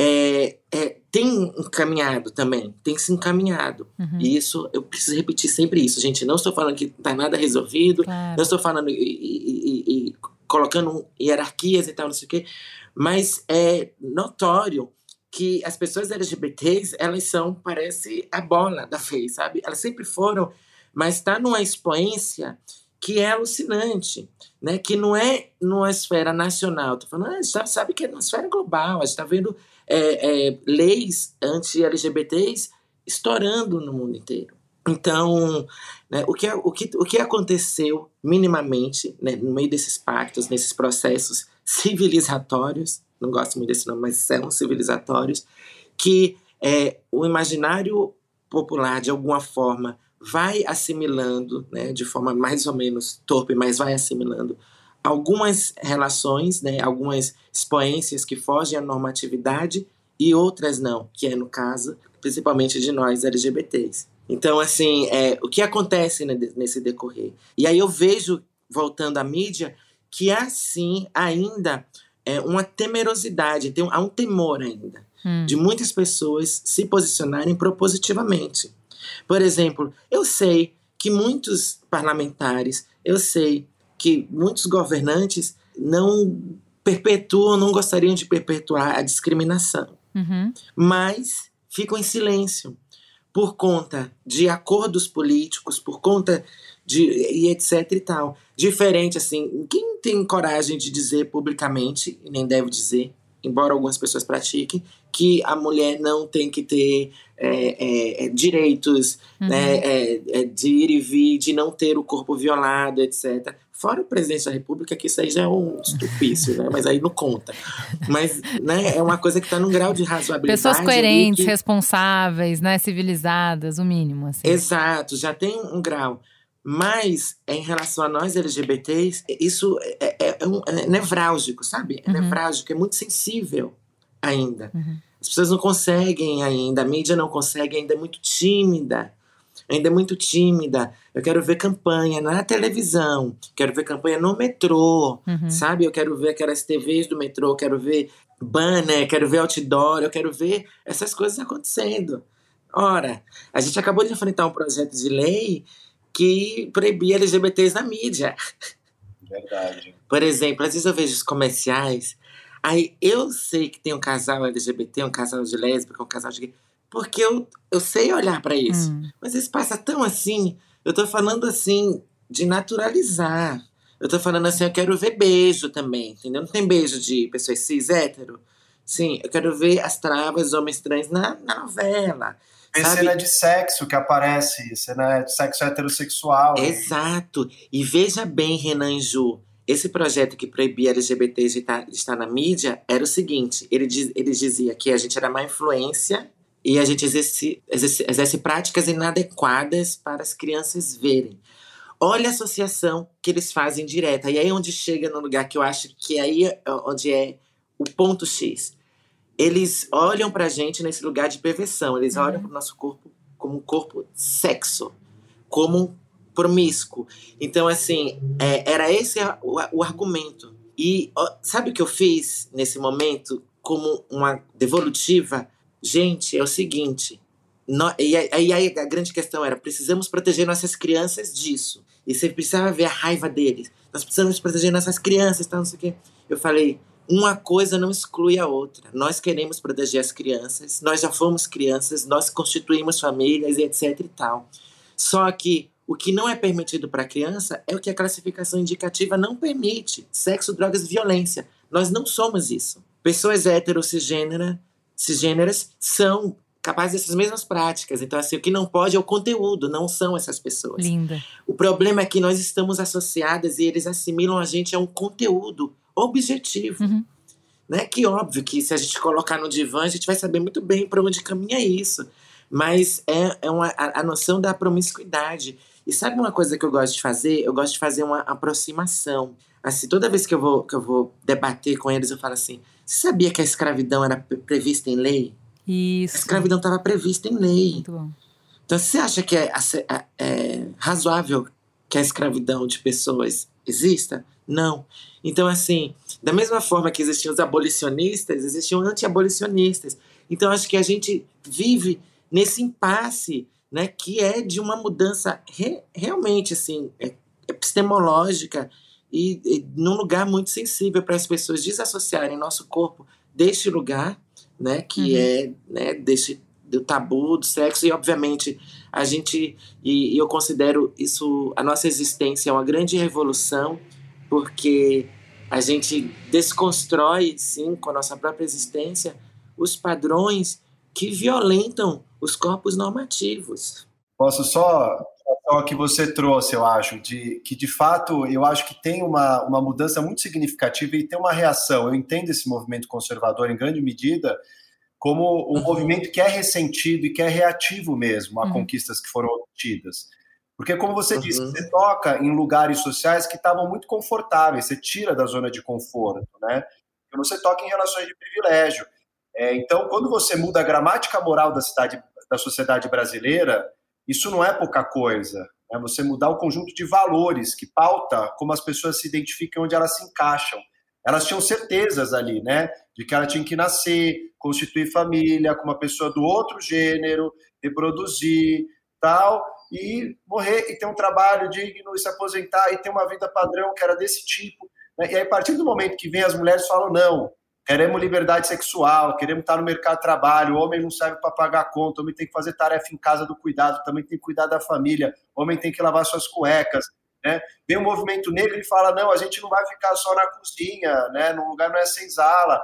Speaker 10: tem encaminhado também, tem se encaminhado.
Speaker 2: Uhum.
Speaker 10: E isso, eu preciso repetir sempre isso, gente. Não estou falando que está nada resolvido,
Speaker 2: claro.
Speaker 10: Não estou falando e colocando hierarquias e tal, não sei o quê, mas é notório que as pessoas LGBTs, elas são, parece, a bola da vez, sabe? Elas sempre foram, mas está numa expoência que é alucinante, né? Que não é numa esfera nacional. Estou falando, a gente sabe que é numa esfera global. A gente está vendo leis anti-LGBTs estourando no mundo inteiro. Então, né, o que aconteceu minimamente, né, no meio desses pactos, nesses processos civilizatórios, não gosto muito desse nome, mas são civilizatórios, que o imaginário popular, de alguma forma, vai assimilando, né, de forma mais ou menos torpe, mas vai assimilando algumas relações, né, algumas expoências que fogem à normatividade e outras não, que é no caso, principalmente de nós LGBTs. Então, assim, o que acontece nesse decorrer? E aí eu vejo, voltando à mídia, que há, sim, ainda uma temerosidade, há um temor ainda de muitas pessoas se posicionarem propositivamente. Por exemplo, eu sei que muitos parlamentares, eu sei que muitos governantes não gostariam de perpetuar a discriminação, mas ficam em silêncio por conta de acordos políticos, por conta e etc e tal. Diferente, assim, quem tem coragem de dizer publicamente, e nem deve dizer, embora algumas pessoas pratiquem, que a mulher não tem que ter direitos, né, de ir e vir, de não ter o corpo violado, etc. Fora o presidente da República, que isso aí já é um estupício, né? Mas aí não conta. Mas, né, é uma coisa que está num grau de razoabilidade.
Speaker 2: Pessoas coerentes, responsáveis, né, civilizadas, o mínimo. Assim.
Speaker 10: Exato, já tem um grau. Mas, em relação a nós LGBTs, isso é nevrálgico, sabe? É nevrálgico, é muito sensível ainda. As pessoas não conseguem ainda, a mídia não consegue, ainda é muito tímida. Eu quero ver campanha na televisão, quero ver campanha no metrô, sabe? Eu quero ver aquelas TVs do metrô, quero ver banner, quero ver outdoor, eu quero ver essas coisas acontecendo. Ora, a gente acabou de enfrentar um projeto de lei que proibia LGBTs na mídia.
Speaker 9: Verdade.
Speaker 10: Por exemplo, às vezes eu vejo os comerciais, Aí eu sei que tem um casal LGBT, um casal de lésbica, um casal de gay, porque eu sei olhar pra isso. Mas isso passa tão assim. Eu tô falando assim, de naturalizar. Eu tô falando assim, eu quero ver beijo também, entendeu? Não tem beijo de pessoas cis, hétero? Sim, eu quero ver as travas, homens trans na novela.
Speaker 9: Tem cena de sexo que aparece, cena de sexo heterossexual.
Speaker 10: Exato. E veja bem, Renan e Ju, esse projeto que proibia LGBTs de estar na mídia era o seguinte, ele dizia que a gente era má influência e a gente exerce práticas inadequadas para as crianças verem. Olha a associação que eles fazem direta. E aí é onde chega no lugar que eu acho que aí é onde é o ponto X. Eles olham pra gente nesse lugar de perversão. Eles olham pro nosso corpo como um corpo sexo, como promíscuo. Então, assim, era esse o argumento. E sabe o que eu fiz nesse momento como uma devolutiva? Gente, é o seguinte... E aí a grande questão era, precisamos proteger nossas crianças disso. E você precisava ver a raiva deles. Nós precisamos proteger nossas crianças, tal, não sei o quê. Eu falei, uma coisa não exclui a outra. Nós queremos proteger as crianças, nós já fomos crianças, nós constituímos famílias e etc e tal. Só que o que não é permitido para a criança é o que a classificação indicativa não permite. Sexo, drogas e violência. Nós não somos isso. Pessoas hétero cisgêneras são capazes dessas mesmas práticas. Então, assim, o que não pode é o conteúdo, não são essas pessoas.
Speaker 2: Linda.
Speaker 10: O problema é que nós estamos associadas e eles assimilam a gente a um conteúdo objetivo. Né? Que óbvio que se a gente colocar no divã, a gente vai saber muito bem para onde caminha isso. Mas a noção da promiscuidade. E sabe uma coisa que eu gosto de fazer? Eu gosto de fazer uma aproximação. Assim, toda vez que eu vou debater com eles, eu falo assim, você sabia que a escravidão era prevista em lei?
Speaker 2: Isso.
Speaker 10: A escravidão estava prevista em lei.
Speaker 2: Muito bom.
Speaker 10: Então, você acha que é razoável que a escravidão de pessoas exista? Não. Então, assim, da mesma forma que existiam os abolicionistas, existiam anti-abolicionistas. Então, acho que a gente vive nesse impasse, né, que é de uma mudança realmente, assim, epistemológica e num lugar muito sensível para as pessoas desassociarem nosso corpo deste lugar, né, que é, né, do tabu do sexo. E obviamente a gente, e eu considero isso, a nossa existência, uma grande revolução, porque a gente desconstrói, sim, com a nossa própria existência, os padrões que violentam os corpos normativos.
Speaker 9: Posso só o que você trouxe, eu acho, que de fato eu acho que tem uma mudança muito significativa e tem uma reação. Eu entendo esse movimento conservador em grande medida como um movimento que é ressentido e que é reativo mesmo a conquistas que foram obtidas. Porque, como você disse, você toca em lugares sociais que estavam muito confortáveis, você tira da zona de conforto, né? E você toca em relações de privilégio. Então, quando você muda a gramática moral da sociedade brasileira, isso não é pouca coisa. Né? Você mudar o conjunto de valores que pauta como as pessoas se identificam, onde elas se encaixam. Elas tinham certezas ali, né? De que ela tinha que nascer, constituir família com uma pessoa do outro gênero, reproduzir, tal, e morrer, e ter um trabalho digno, e se aposentar, e ter uma vida padrão que era desse tipo. Né? E aí, a partir do momento que vem as mulheres falam, não, queremos liberdade sexual, queremos estar no mercado de trabalho, o homem não serve para pagar a conta, o homem tem que fazer tarefa em casa do cuidado, também tem que cuidar da família, o homem tem que lavar suas cuecas. Né? Vem um movimento negro e fala, não, a gente não vai ficar só na cozinha, né? Num lugar não é senzala,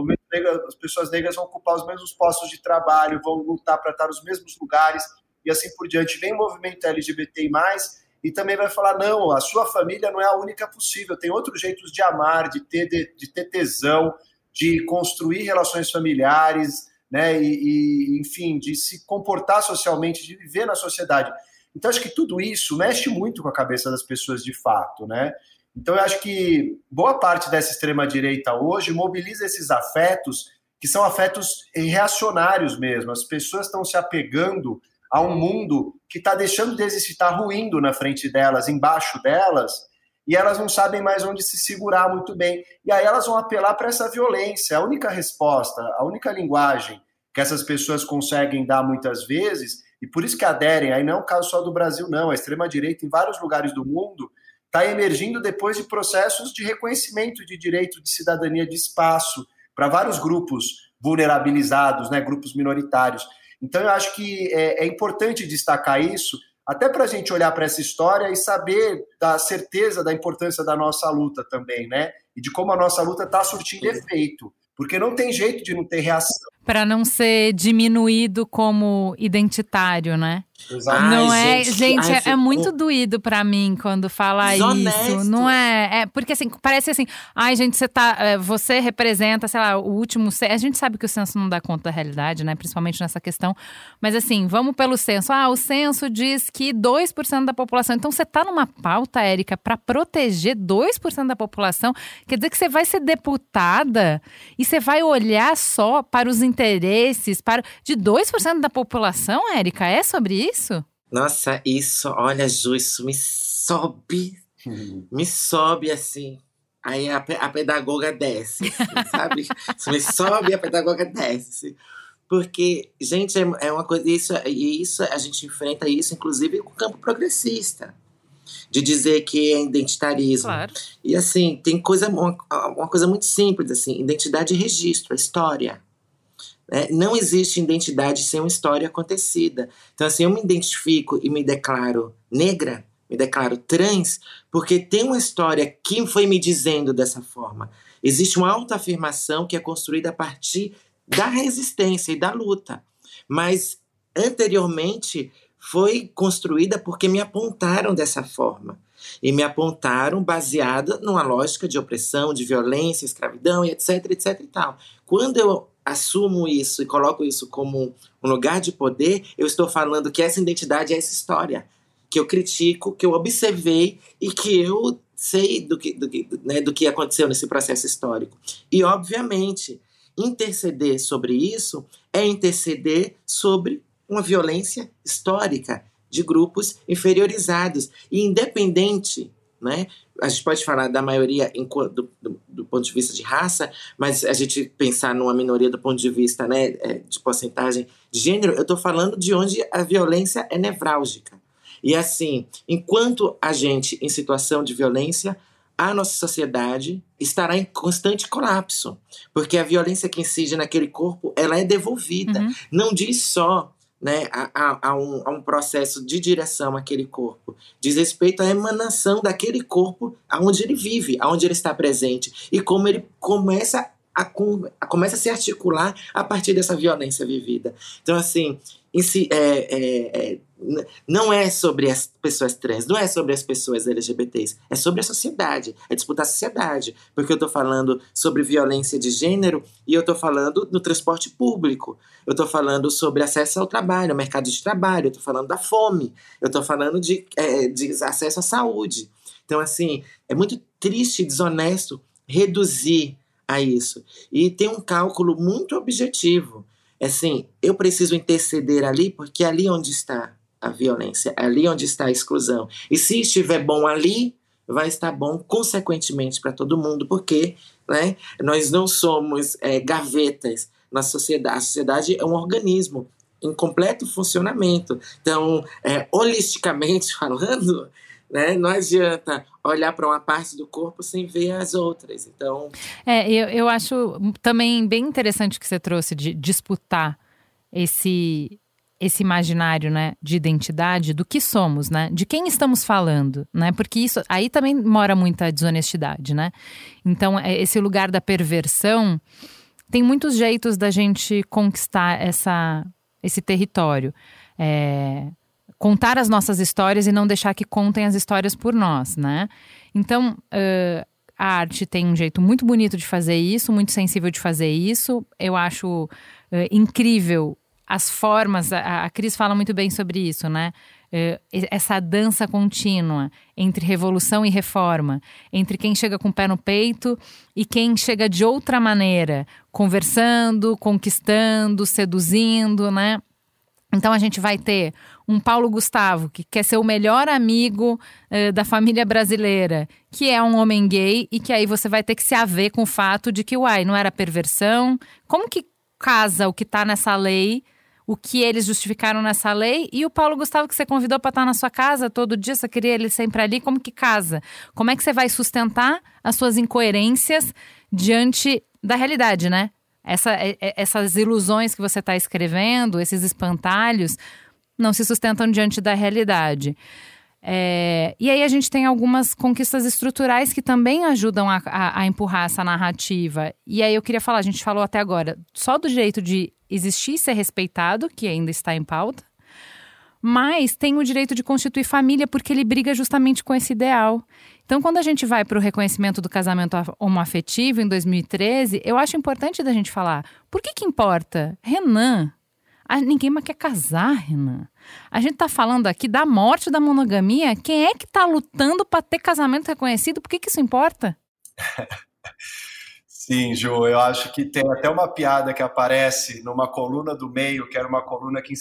Speaker 9: as pessoas negras vão ocupar os mesmos postos de trabalho, vão lutar para estar nos mesmos lugares, e assim por diante. Vem o movimento LGBTI+, e também vai falar, não, a sua família não é a única possível, tem outros jeitos de amar, de ter tesão, de construir relações familiares, né? E enfim, de se comportar socialmente, de viver na sociedade. Então, acho que tudo isso mexe muito com a cabeça das pessoas de fato, né? Então, eu acho que boa parte dessa extrema-direita hoje mobiliza esses afetos, que são afetos reacionários mesmo. As pessoas estão se apegando a um mundo que está deixando de existir, está ruindo na frente delas, embaixo delas, e elas não sabem mais onde se segurar muito bem. E aí elas vão apelar para essa violência. A única resposta, a única linguagem que essas pessoas conseguem dar muitas vezes, e por isso que aderem, aí não é um caso só do Brasil, não, a extrema-direita em vários lugares do mundo está emergindo depois de processos de reconhecimento de direito de cidadania de espaço, para vários grupos vulnerabilizados, né, grupos minoritários. Então, eu acho que é importante destacar isso, até para a gente olhar para essa história e saber da certeza da importância da nossa luta também, né? E de como a nossa luta está surtindo efeito. Porque não tem jeito de não ter reação.
Speaker 2: Para não ser diminuído como identitário, né?
Speaker 9: Exato.
Speaker 2: Não é, gente, é muito doído pra mim quando fala isso. Não é, porque assim, parece assim, gente, você representa, sei lá, o último censo. A gente sabe que o censo não dá conta da realidade, né? Principalmente nessa questão. Mas assim, vamos pelo censo. O censo diz que 2% da população. Então você tá numa pauta, Érica, pra proteger 2% da população. Quer dizer que você vai ser deputada e você vai olhar só para os interesses de 2% da população, Érica? É sobre isso?
Speaker 10: Nossa, olha, Ju, isso me sobe assim. Aí a pedagoga desce, assim, sabe? Isso me sobe e a pedagoga desce. Porque, gente, é uma coisa. Isso a gente enfrenta isso, inclusive, com o campo progressista. De dizer que é identitarismo.
Speaker 2: Claro.
Speaker 10: E assim, tem uma coisa muito simples, assim, identidade e registro, a história. Não existe identidade sem uma história acontecida. Então, assim, eu me identifico e me declaro negra, me declaro trans, porque tem uma história que foi me dizendo dessa forma. Existe uma autoafirmação que é construída a partir da resistência e da luta. Mas, anteriormente, foi construída porque me apontaram dessa forma. E me apontaram baseada numa lógica de opressão, de violência, escravidão, e etc, etc e tal. Quando eu assumo isso e coloco isso como um lugar de poder, eu estou falando que essa identidade é essa história, que eu critico, que eu observei e que eu sei do que aconteceu nesse processo histórico. E, obviamente, interceder sobre isso é interceder sobre uma violência histórica de grupos inferiorizados. E independente, né? A gente pode falar da maioria do ponto de vista de raça, mas a gente pensar numa minoria do ponto de vista, né, de porcentagem de gênero, eu estou falando de onde a violência é nevrálgica. E assim, enquanto a gente em situação de violência, a nossa sociedade estará em constante colapso, porque a violência que incide naquele corpo, ela é devolvida. Uhum. Não diz só, né, a um processo de direção àquele corpo. Diz respeito à emanação daquele corpo aonde ele vive, aonde ele está presente. E como ele começa a se articular a partir dessa violência vivida. Então, assim, não é sobre as pessoas trans, não é sobre as pessoas LGBTs, é sobre a sociedade, é disputar a sociedade. Porque eu estou falando sobre violência de gênero e eu estou falando no transporte público, eu estou falando sobre acesso ao trabalho, ao mercado de trabalho, eu estou falando da fome, eu estou falando de acesso à saúde. Então, assim, é muito triste e desonesto reduzir a isso. E tem um cálculo muito objetivo. Assim, eu preciso interceder ali, porque é ali onde está a violência, é ali onde está a exclusão. E se estiver bom ali, vai estar bom consequentemente para todo mundo, porque, né, nós não somos gavetas na sociedade. A sociedade é um organismo em completo funcionamento. Então, holisticamente falando, né, não adianta olhar para uma parte do corpo sem ver as outras. Então,
Speaker 2: eu acho também bem interessante que você trouxe de disputar esse imaginário, né, de identidade, do que somos, né, de quem estamos falando, né, porque isso aí também mora muita desonestidade, né. Então, esse lugar da perversão, tem muitos jeitos da gente conquistar esse território. Contar as nossas histórias e não deixar que contem as histórias por nós, né? Então, a arte tem um jeito muito bonito de fazer isso, muito sensível de fazer isso. Eu acho incrível as formas, a Cris fala muito bem sobre isso, né? Essa dança contínua entre revolução e reforma, entre quem chega com o pé no peito e quem chega de outra maneira, conversando, conquistando, seduzindo, né? Então a gente vai ter um Paulo Gustavo, que quer ser o melhor amigo da família brasileira, que é um homem gay, e que aí você vai ter que se haver com o fato de que, não era perversão. Como que casa o que está nessa lei, o que eles justificaram nessa lei, e o Paulo Gustavo que você convidou para estar na sua casa todo dia, você queria ele sempre ali, como que casa? Como é que você vai sustentar as suas incoerências diante da realidade, né? Essas ilusões que você está escrevendo, esses espantalhos, não se sustentam diante da realidade. E aí a gente tem algumas conquistas estruturais que também ajudam a empurrar essa narrativa. E aí eu queria falar, a gente falou até agora, só do direito de existir e ser respeitado, que ainda está em pauta, mas tem o direito de constituir família porque ele briga justamente com esse ideal. Então, quando a gente vai para o reconhecimento do casamento homoafetivo em 2013, eu acho importante da gente falar, por que importa? Renan, ninguém mais quer casar, Renan. A gente está falando aqui da morte da monogamia, quem é que está lutando para ter casamento reconhecido? Por que isso importa?
Speaker 9: Sim, Ju, eu acho que tem até uma piada que aparece numa coluna do Meio, que era uma coluna que em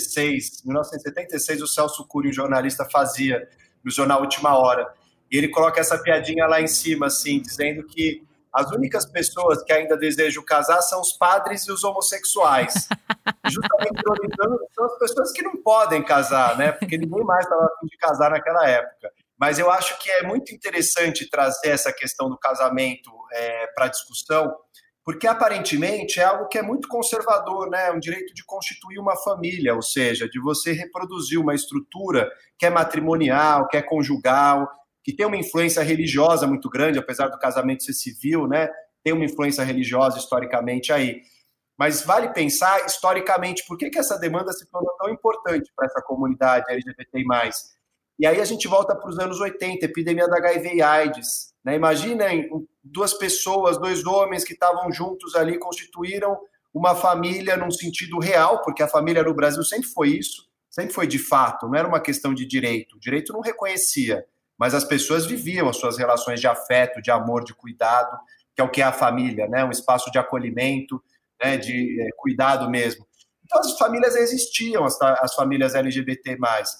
Speaker 9: 1976, o Celso Cury, um jornalista, fazia no jornal Última Hora. E ele coloca essa piadinha lá em cima, assim, dizendo que as únicas pessoas que ainda desejam casar são os padres e os homossexuais. Justamente ironizando, são as pessoas que não podem casar, né? Porque ninguém mais estava a fim de casar naquela época. Mas eu acho que é muito interessante trazer essa questão do casamento para a discussão, porque aparentemente é algo que é muito conservador, né? Um direito de constituir uma família, ou seja, de você reproduzir uma estrutura que é matrimonial, que é conjugal, que tem uma influência religiosa muito grande, apesar do casamento ser civil, né? Tem uma influência religiosa historicamente aí. Mas vale pensar historicamente por que essa demanda se tornou tão importante para essa comunidade LGBTI+. E aí a gente volta para os anos 80, epidemia da HIV e AIDS. Né? Imaginem duas pessoas, dois homens que estavam juntos ali, constituíram uma família num sentido real, porque a família no Brasil sempre foi isso, sempre foi de fato, não era uma questão de direito. O direito não reconhecia, mas as pessoas viviam as suas relações de afeto, de amor, de cuidado, que é o que é a família, né? Um espaço de acolhimento, né? De cuidado mesmo. Então as famílias existiam, as famílias LGBT+,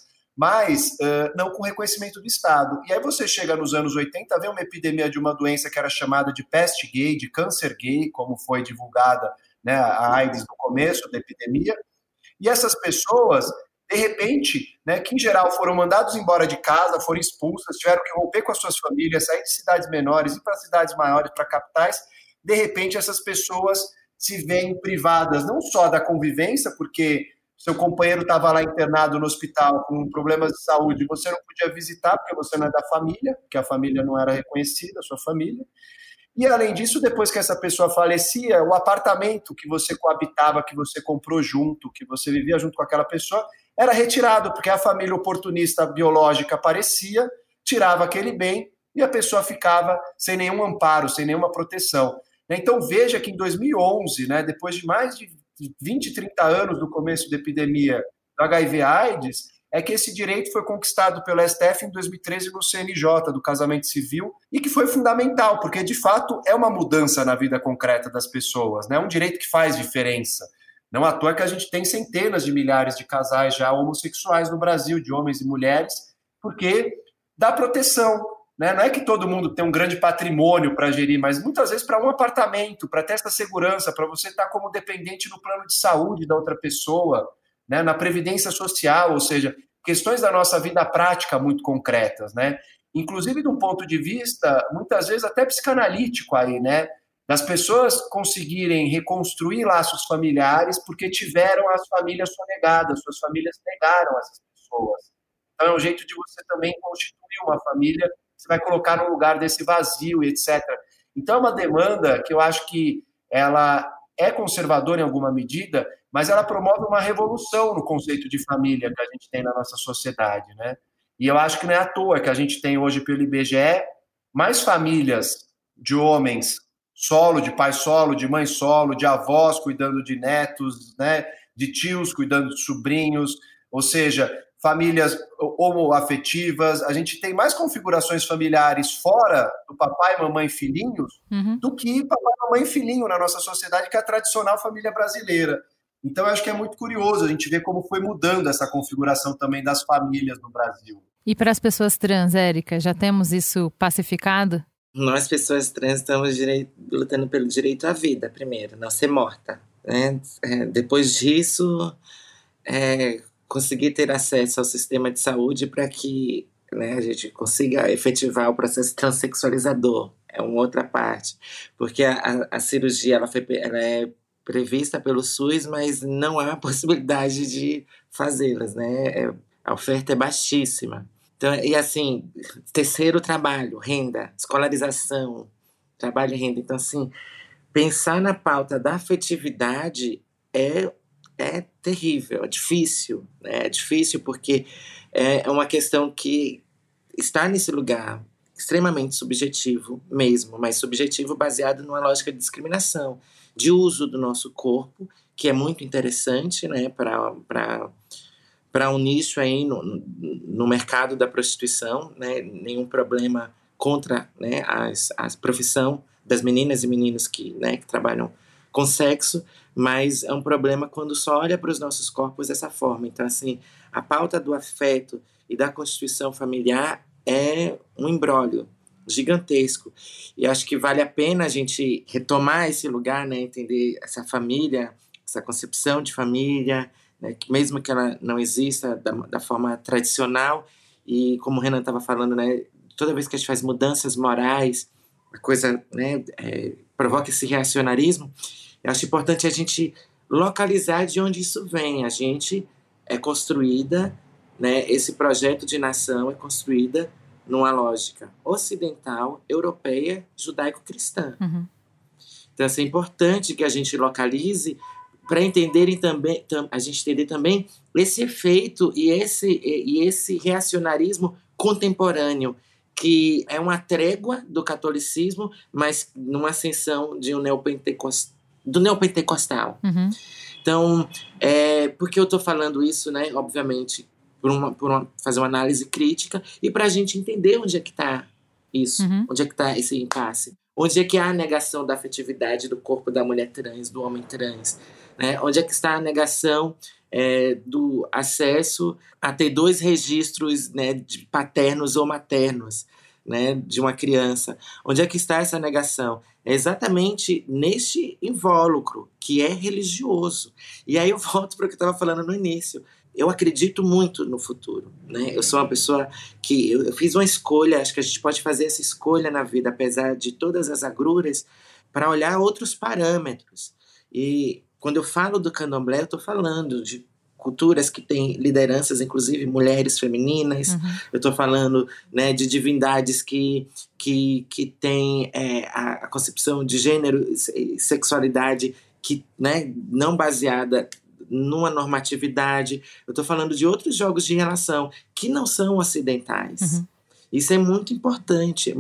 Speaker 9: mas não com reconhecimento do Estado. E aí você chega nos anos 80, vê uma epidemia de uma doença que era chamada de peste gay, de câncer gay, como foi divulgada, né, a AIDS no começo da epidemia, e essas pessoas, de repente, né, que em geral foram mandados embora de casa, foram expulsas, tiveram que romper com as suas famílias, sair de cidades menores, ir para cidades maiores, para capitais, de repente essas pessoas se veem privadas não só da convivência, porque seu companheiro estava lá internado no hospital com problemas de saúde, você não podia visitar porque você não é da família, porque a família não era reconhecida, a sua família. E, além disso, depois que essa pessoa falecia, o apartamento que você coabitava, que você comprou junto, que você vivia junto com aquela pessoa, era retirado, porque a família oportunista biológica aparecia, tirava aquele bem e a pessoa ficava sem nenhum amparo, sem nenhuma proteção. Então, veja que em 2011, né, depois de mais de 20, 30 anos do começo da epidemia do HIV/AIDS, é que esse direito foi conquistado pelo STF em 2013 no CNJ, do casamento civil, e que foi fundamental, porque, de fato, é uma mudança na vida concreta das pessoas, né? É um direito que faz diferença. Não à toa que a gente tem centenas de milhares de casais já homossexuais no Brasil, de homens e mulheres, porque dá proteção, né? Não é que todo mundo tem um grande patrimônio para gerir, mas muitas vezes para um apartamento, para ter essa segurança, para você estar como dependente no plano de saúde da outra pessoa, né, na previdência social, ou seja, questões da nossa vida prática muito concretas, né? Inclusive de um ponto de vista, muitas vezes até psicanalítico aí, né? Das pessoas conseguirem reconstruir laços familiares porque tiveram as famílias sonegadas, suas famílias negaram essas pessoas. Então é um jeito de você também constituir uma família, você vai colocar no lugar desse vazio, etc. Então é uma demanda que eu acho que ela é conservadora em alguma medida, mas ela promove uma revolução no conceito de família que a gente tem na nossa sociedade, né? E eu acho que não é à toa que a gente tem hoje, pelo IBGE, mais famílias de homens solo, de pai solo, de mãe solo, de avós cuidando de netos, né? De tios cuidando de sobrinhos, ou seja, famílias homoafetivas. A gente tem mais configurações familiares fora do papai, mamãe e filhinhos do que papai, mamãe e filhinho na nossa sociedade, que é a tradicional família brasileira. Então, eu acho que é muito curioso a gente ver como foi mudando essa configuração também das famílias no Brasil.
Speaker 2: E para as pessoas trans, Érica, já temos isso pacificado?
Speaker 10: Nós, pessoas trans, estamos lutando pelo direito à vida, primeiro, não ser morta, né? Depois disso, conseguir ter acesso ao sistema de saúde para que, né, a gente consiga efetivar o processo transexualizador. É uma outra parte. Porque a cirurgia ela é prevista pelo SUS, mas não há possibilidade de fazê-las, né? A oferta é baixíssima. Então, e assim, terceiro trabalho, renda, escolarização, trabalho e renda. Então, assim, pensar na pauta da afetividade é terrível, é difícil. Né? É difícil porque é uma questão que está nesse lugar extremamente subjetivo mesmo, mas subjetivo baseado numa lógica de discriminação, de uso do nosso corpo, que é muito interessante, né, para um nicho aí no mercado da prostituição, né, nenhum problema contra, né, a profissão das meninas e meninos que trabalham com sexo, mas é um problema quando só olha para os nossos corpos dessa forma. Então, assim, a pauta do afeto e da constituição familiar é um imbróglio gigantesco. E acho que vale a pena a gente retomar esse lugar, né, entender essa família, essa concepção de família, né, que mesmo que ela não exista da forma tradicional, e como o Renan estava falando, né, toda vez que a gente faz mudanças morais, a coisa, né, provoca esse reacionarismo. Eu acho importante a gente localizar de onde isso vem. A gente é construída, né, esse projeto de nação é construída numa lógica ocidental, europeia, judaico-cristã. Uhum. Então, assim, é importante que a gente localize para entenderem também, a gente entender também esse efeito e esse reacionarismo contemporâneo, que é uma trégua do catolicismo, mas numa ascensão de do neopentecostal. Uhum. Então, por que eu estou falando isso, né? Obviamente, fazer uma análise crítica e para a gente entender onde é que está isso, onde é que está esse impasse, onde é que há a negação da afetividade do corpo da mulher trans, do homem trans, né? Onde é que está a negação do acesso a ter 2 registros, né, de paternos ou maternos, né, de uma criança. Onde é que está essa negação? É exatamente neste invólucro que é religioso. E aí eu volto para o que eu estava falando no início. Eu acredito muito no futuro, né? Eu sou uma pessoa que eu fiz uma escolha, acho que a gente pode fazer essa escolha na vida, apesar de todas as agruras, para olhar outros parâmetros. E quando eu falo do candomblé, eu estou falando de culturas que têm lideranças, inclusive mulheres femininas. Eu estou falando, né, de divindades que têm a concepção de gênero e sexualidade que, né, não baseada numa normatividade. Eu estou falando de outros jogos de relação que não são ocidentais. Isso é muito importante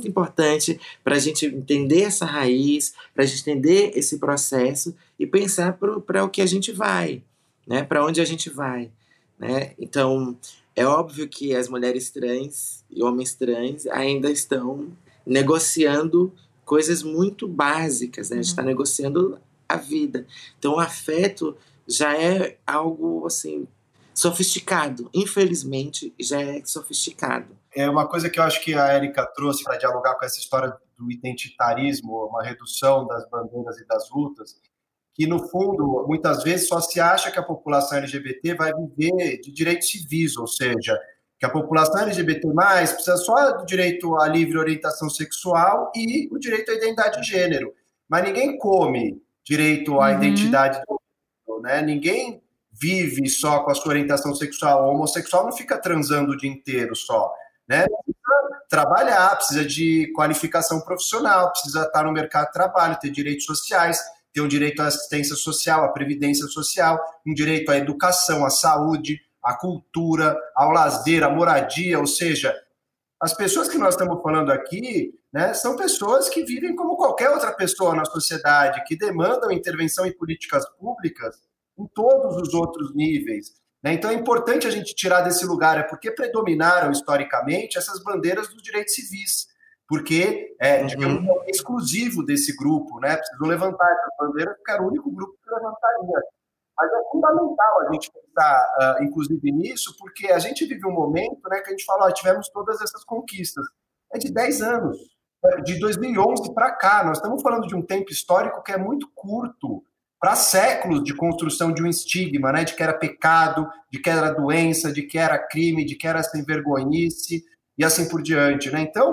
Speaker 10: para a gente entender essa raiz, para a gente entender esse processo e pensar para o que a gente vai, né? Para onde a gente vai, né? Então, é óbvio que as mulheres trans e homens trans ainda estão negociando coisas muito básicas, né? A gente está negociando a vida. Então, o afeto já é algo, assim, sofisticado. Infelizmente, já é sofisticado.
Speaker 9: É uma coisa que eu acho que a Érica trouxe para dialogar com essa história do identitarismo, uma redução das bandeiras e das lutas, que, no fundo, muitas vezes só se acha que a população LGBT vai viver de direitos civis, ou seja, que a população LGBT+, precisa só do direito à livre orientação sexual e o direito à identidade de gênero. Mas ninguém come direito à identidade do gênero, né? Ninguém vive só com a sua orientação sexual. O homossexual não fica transando o dia inteiro só, né? Precisa trabalhar, precisa de qualificação profissional, precisa estar no mercado de trabalho, ter direitos sociais, ter um direito à assistência social, à previdência social, um direito à educação, à saúde, à cultura, ao lazer, à moradia, ou seja, as pessoas que nós estamos falando aqui, né, são pessoas que vivem como qualquer outra pessoa na sociedade, que demandam intervenção em políticas públicas em todos os outros níveis, né? Então é importante a gente tirar desse lugar, porque predominaram historicamente essas bandeiras dos direitos civis, porque digamos, é exclusivo desse grupo, né? Precisam levantar essas bandeiras, porque era o único grupo que levantaria. Mas é fundamental a gente pensar, inclusive, nisso, porque a gente vive um momento, né, que a gente fala, tivemos todas essas conquistas. É de 10 anos, de 2011 para cá. Nós estamos falando de um tempo histórico que é muito curto, para séculos de construção de um estigma, né, de que era pecado, de que era doença, de que era crime, de que era sem vergonhice, e assim por diante, né? Então,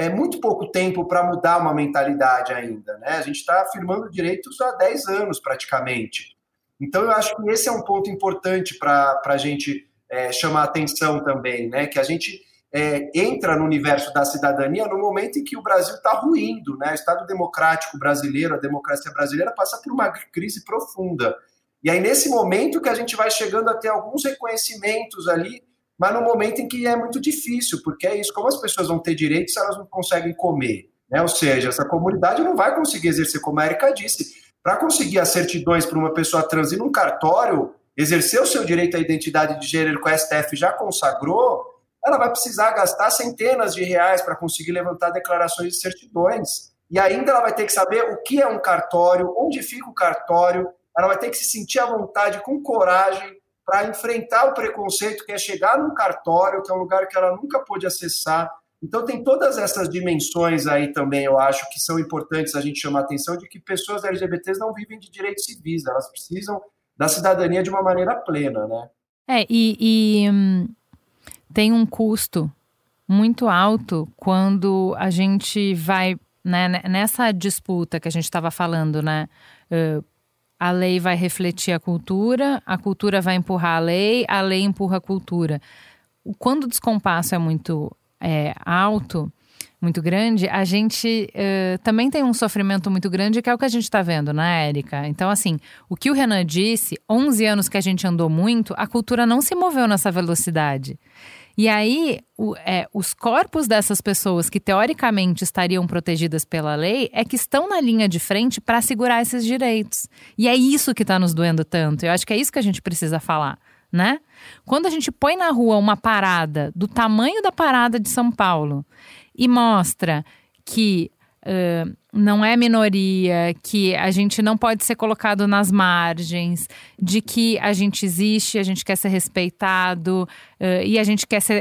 Speaker 9: é muito pouco tempo para mudar uma mentalidade ainda, né? A gente está afirmando direitos há 10 anos, praticamente. Então, eu acho que esse é um ponto importante para a gente chamar atenção também, né? Que a gente entra no universo da cidadania no momento em que o Brasil está ruindo, né? O Estado democrático brasileiro, a democracia brasileira passa por uma crise profunda. E aí, nesse momento que a gente vai chegando a ter alguns reconhecimentos ali, mas no momento em que é muito difícil, porque é isso, como as pessoas vão ter direitos se elas não conseguem comer, né? Ou seja, essa comunidade não vai conseguir exercer, como a Érica disse, para conseguir as certidões para uma pessoa trans ir num cartório, exercer o seu direito à identidade de gênero que o STF já consagrou, ela vai precisar gastar centenas de reais para conseguir levantar declarações de certidões. E ainda ela vai ter que saber o que é um cartório, onde fica o cartório, ela vai ter que se sentir à vontade, com coragem, para enfrentar o preconceito que é chegar num cartório, que é um lugar que ela nunca pôde acessar. Então tem todas essas dimensões aí também, eu acho, que são importantes a gente chamar a atenção de que pessoas LGBTs não vivem de direitos civis, elas precisam da cidadania de uma maneira plena, né?
Speaker 2: Tem um custo muito alto quando a gente vai, né, nessa disputa que a gente estava falando, né? A lei vai refletir a cultura vai empurrar a lei empurra a cultura. Quando o descompasso é muito alto, muito grande, a gente também tem um sofrimento muito grande, que é o que a gente está vendo, né, Érica? Então, assim, o que o Renan disse, 11 anos que a gente andou muito, a cultura não se moveu nessa velocidade. E aí, os corpos dessas pessoas que teoricamente estariam protegidas pela lei é que estão na linha de frente para assegurar esses direitos. E é isso que está nos doendo tanto. Eu acho que é isso que a gente precisa falar, né? Quando a gente põe na rua uma parada do tamanho da parada de São Paulo e mostra que não é minoria, que a gente não pode ser colocado nas margens, de que a gente existe, a gente quer ser respeitado e a gente quer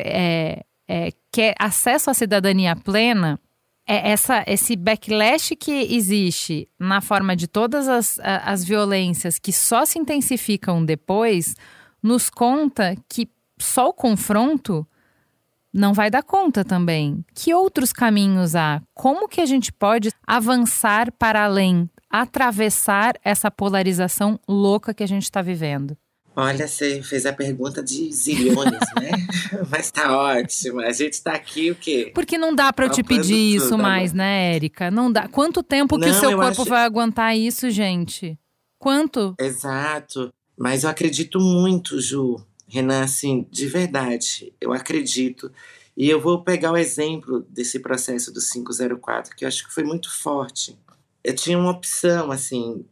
Speaker 2: acesso à cidadania plena, esse backlash que existe na forma de todas as violências que só se intensificam depois, nos conta que só o confronto não vai dar conta também. Que outros caminhos há? Como que a gente pode avançar para além, atravessar essa polarização louca que a gente está vivendo?
Speaker 10: Olha, você fez a pergunta de zilhões, né? Mas tá ótimo. A gente tá aqui o quê?
Speaker 2: Porque não dá para eu te pedir isso mais, né, Érica? Não dá. Quanto tempo que o seu corpo vai aguentar isso, gente? Quanto?
Speaker 10: Exato. Mas eu acredito muito, Ju. Renan, assim, de verdade, eu acredito. E eu vou pegar o exemplo desse processo do 504, que eu acho que foi muito forte. Eu tinha uma opção, assim,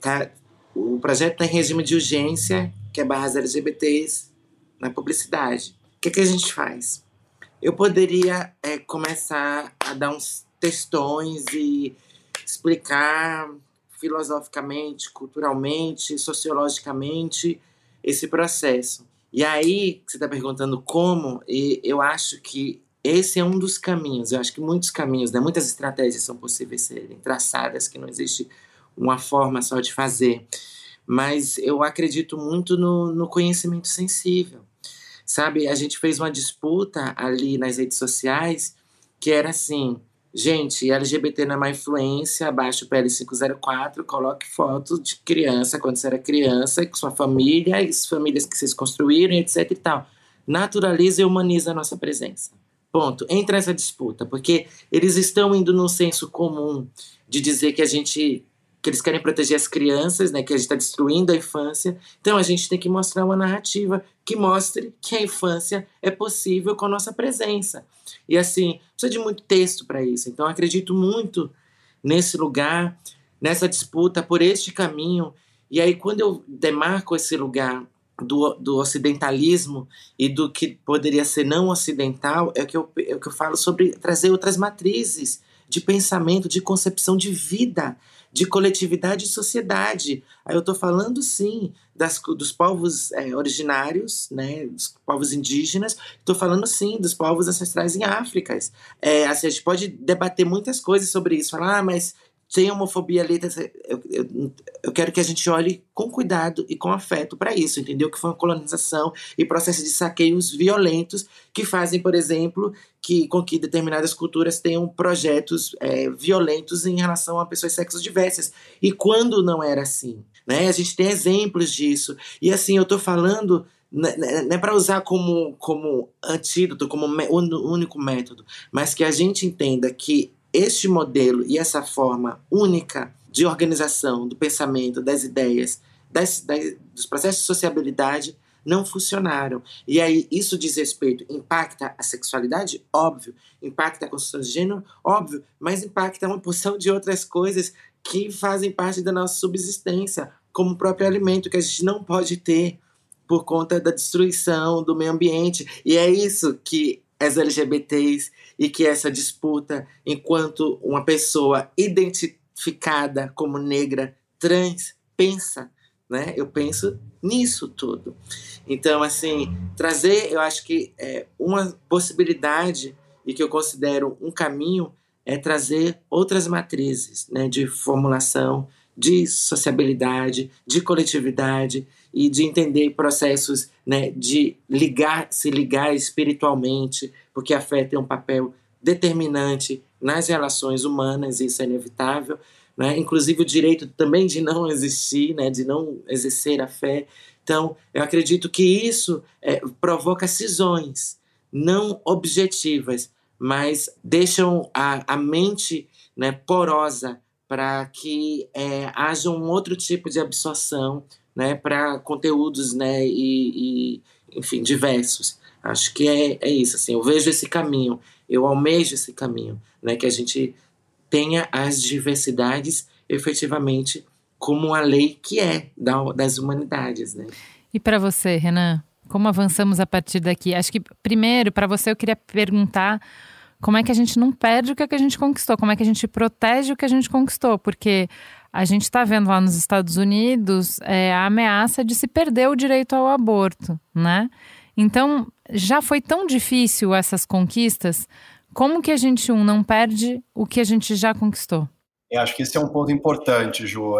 Speaker 10: o projeto está em regime de urgência, que é barras LGBTs na publicidade. O que a gente faz? Eu poderia começar a dar uns textões e explicar filosoficamente, culturalmente, sociologicamente esse processo. E aí, você está perguntando como, e eu acho que esse é um dos caminhos. Eu acho que muitos caminhos, né, muitas estratégias são possíveis serem traçadas, que não existe uma forma só de fazer. Mas eu acredito muito no conhecimento sensível. Sabe, a gente fez uma disputa ali nas redes sociais que era assim: gente, LGBT não é má influência, abaixa o PL 504, coloque foto de criança, quando você era criança, com sua família, as famílias que vocês construíram, etc e tal. Naturaliza e humaniza a nossa presença. Ponto. Entra essa disputa, porque eles estão indo no senso comum de dizer que eles querem proteger as crianças, né, que a gente está destruindo a infância. Então a gente tem que mostrar uma narrativa que mostre que a infância é possível com a nossa presença. E assim, precisa de muito texto para isso. Então eu acredito muito nesse lugar, nessa disputa por este caminho. E aí quando eu demarco esse lugar do ocidentalismo e do que poderia ser não ocidental, é o que eu falo sobre trazer outras matrizes de pensamento, de concepção de vida, de coletividade e sociedade. Aí eu estou falando, sim, dos povos originários, né, dos povos indígenas. Estou falando, sim, dos povos ancestrais em África. Assim, a gente pode debater muitas coisas sobre isso. Falar, mas tem homofobia ali, eu quero que a gente olhe com cuidado e com afeto para isso, entendeu? Que foi uma colonização e processo de saqueios violentos que fazem, por exemplo, com que determinadas culturas tenham projetos violentos em relação a pessoas sexos diversas. E quando não era assim, né? A gente tem exemplos disso. E assim, eu tô falando, não é para usar como antídoto, como único método, mas que a gente entenda que este modelo e essa forma única de organização do pensamento, das ideias, dos processos de sociabilidade não funcionaram. E aí isso diz respeito, impacta a sexualidade? Óbvio. Impacta a construção de gênero? Óbvio. Mas impacta uma porção de outras coisas que fazem parte da nossa subsistência, como o próprio alimento, que a gente não pode ter por conta da destruição do meio ambiente. E é isso que as LGBTs e que essa disputa, enquanto uma pessoa identificada como negra, trans, pensa, né? Eu penso nisso tudo. Então, assim, trazer, eu acho que uma possibilidade e que eu considero um caminho é trazer outras matrizes, né, de formulação, de sociabilidade, de coletividade e de entender processos, né, de se ligar espiritualmente, porque a fé tem um papel determinante nas relações humanas, isso é inevitável, né? Inclusive o direito também de não existir, né, de não exercer a fé. Então, eu acredito que isso provoca cisões não objetivas, mas deixam a mente, né, porosa para que haja um outro tipo de absorção, né, para conteúdos, né, e enfim, diversos. Acho que é isso. Assim, eu vejo esse caminho, eu almejo esse caminho, né, que a gente tenha as diversidades efetivamente como a lei que é das humanidades, né?
Speaker 2: E para você, Renan, como avançamos a partir daqui? Acho que, primeiro, para você, eu queria perguntar como é que a gente não perde o que a gente conquistou, como é que a gente protege o que a gente conquistou, porque a gente está vendo lá nos Estados Unidos a ameaça de se perder o direito ao aborto, né? Então, já foi tão difícil essas conquistas, como que a gente, não perde o que a gente já conquistou?
Speaker 9: Eu acho que esse é um ponto importante, Ju.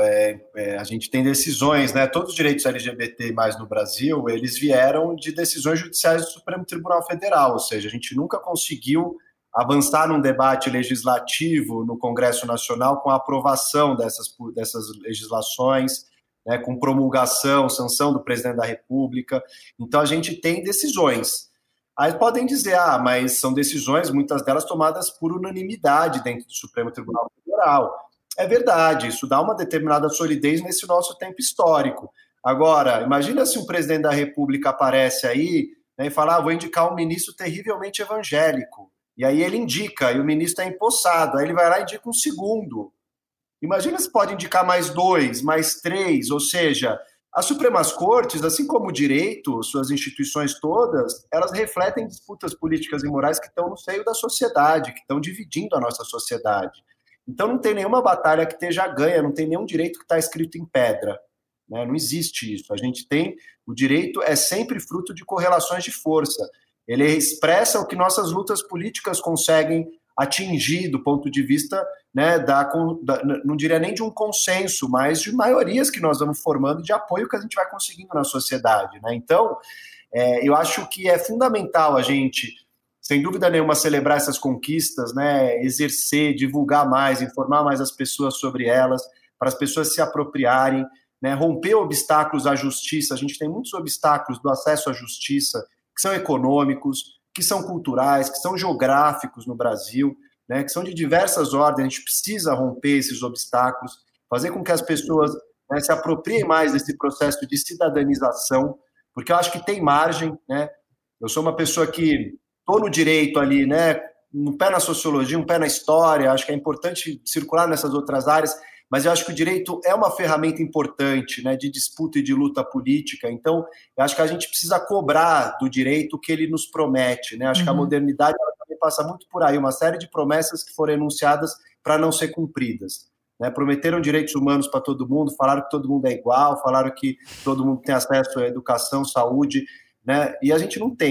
Speaker 9: A gente tem decisões, né? Todos os direitos LGBT mais no Brasil, eles vieram de decisões judiciais do Supremo Tribunal Federal, ou seja, a gente nunca conseguiu avançar num debate legislativo no Congresso Nacional com a aprovação dessas legislações, né, com promulgação, sanção do presidente da República. Então, a gente tem decisões. Aí podem dizer, mas são decisões, muitas delas tomadas por unanimidade dentro do Supremo Tribunal Federal. É verdade, isso dá uma determinada solidez nesse nosso tempo histórico. Agora, imagina se um presidente da República aparece aí, né, e fala, vou indicar um ministro terrivelmente evangélico. E aí ele indica, e o ministro é empossado, aí ele vai lá e indica um segundo. Imagina se pode indicar mais 2, mais 3, ou seja, as Supremas Cortes, assim como o direito, suas instituições todas, elas refletem disputas políticas e morais que estão no seio da sociedade, que estão dividindo a nossa sociedade. Então não tem nenhuma batalha que esteja ganha, não tem nenhum direito que está escrito em pedra, né? Não existe isso. A gente tem, o direito é sempre fruto de correlações de força. Ele expressa o que nossas lutas políticas conseguem atingir do ponto de vista, né, não diria nem de um consenso, mas de maiorias que nós vamos formando, de apoio que a gente vai conseguindo na sociedade, né? Então, eu acho que é fundamental a gente, sem dúvida nenhuma, celebrar essas conquistas, né, exercer, divulgar mais, informar mais as pessoas sobre elas, para as pessoas se apropriarem, né, romper obstáculos à justiça. A gente tem muitos obstáculos do acesso à justiça, que são econômicos, que são culturais, que são geográficos no Brasil, né, que são de diversas ordens. A gente precisa romper esses obstáculos, fazer com que as pessoas, né, se apropriem mais desse processo de cidadanização, porque eu acho que tem margem, né? Eu sou uma pessoa que estou no direito ali, né, um pé na sociologia, um pé na história, acho que é importante circular nessas outras áreas, mas eu acho que o direito é uma ferramenta importante, né, de disputa e de luta política. Então, eu acho que a gente precisa cobrar do direito o que ele nos promete, né? Acho que a modernidade ela também passa muito por aí, uma série de promessas que foram enunciadas para não ser cumpridas, né? Prometeram direitos humanos para todo mundo, falaram que todo mundo é igual, falaram que todo mundo tem acesso à educação, saúde, né? E a gente não tem.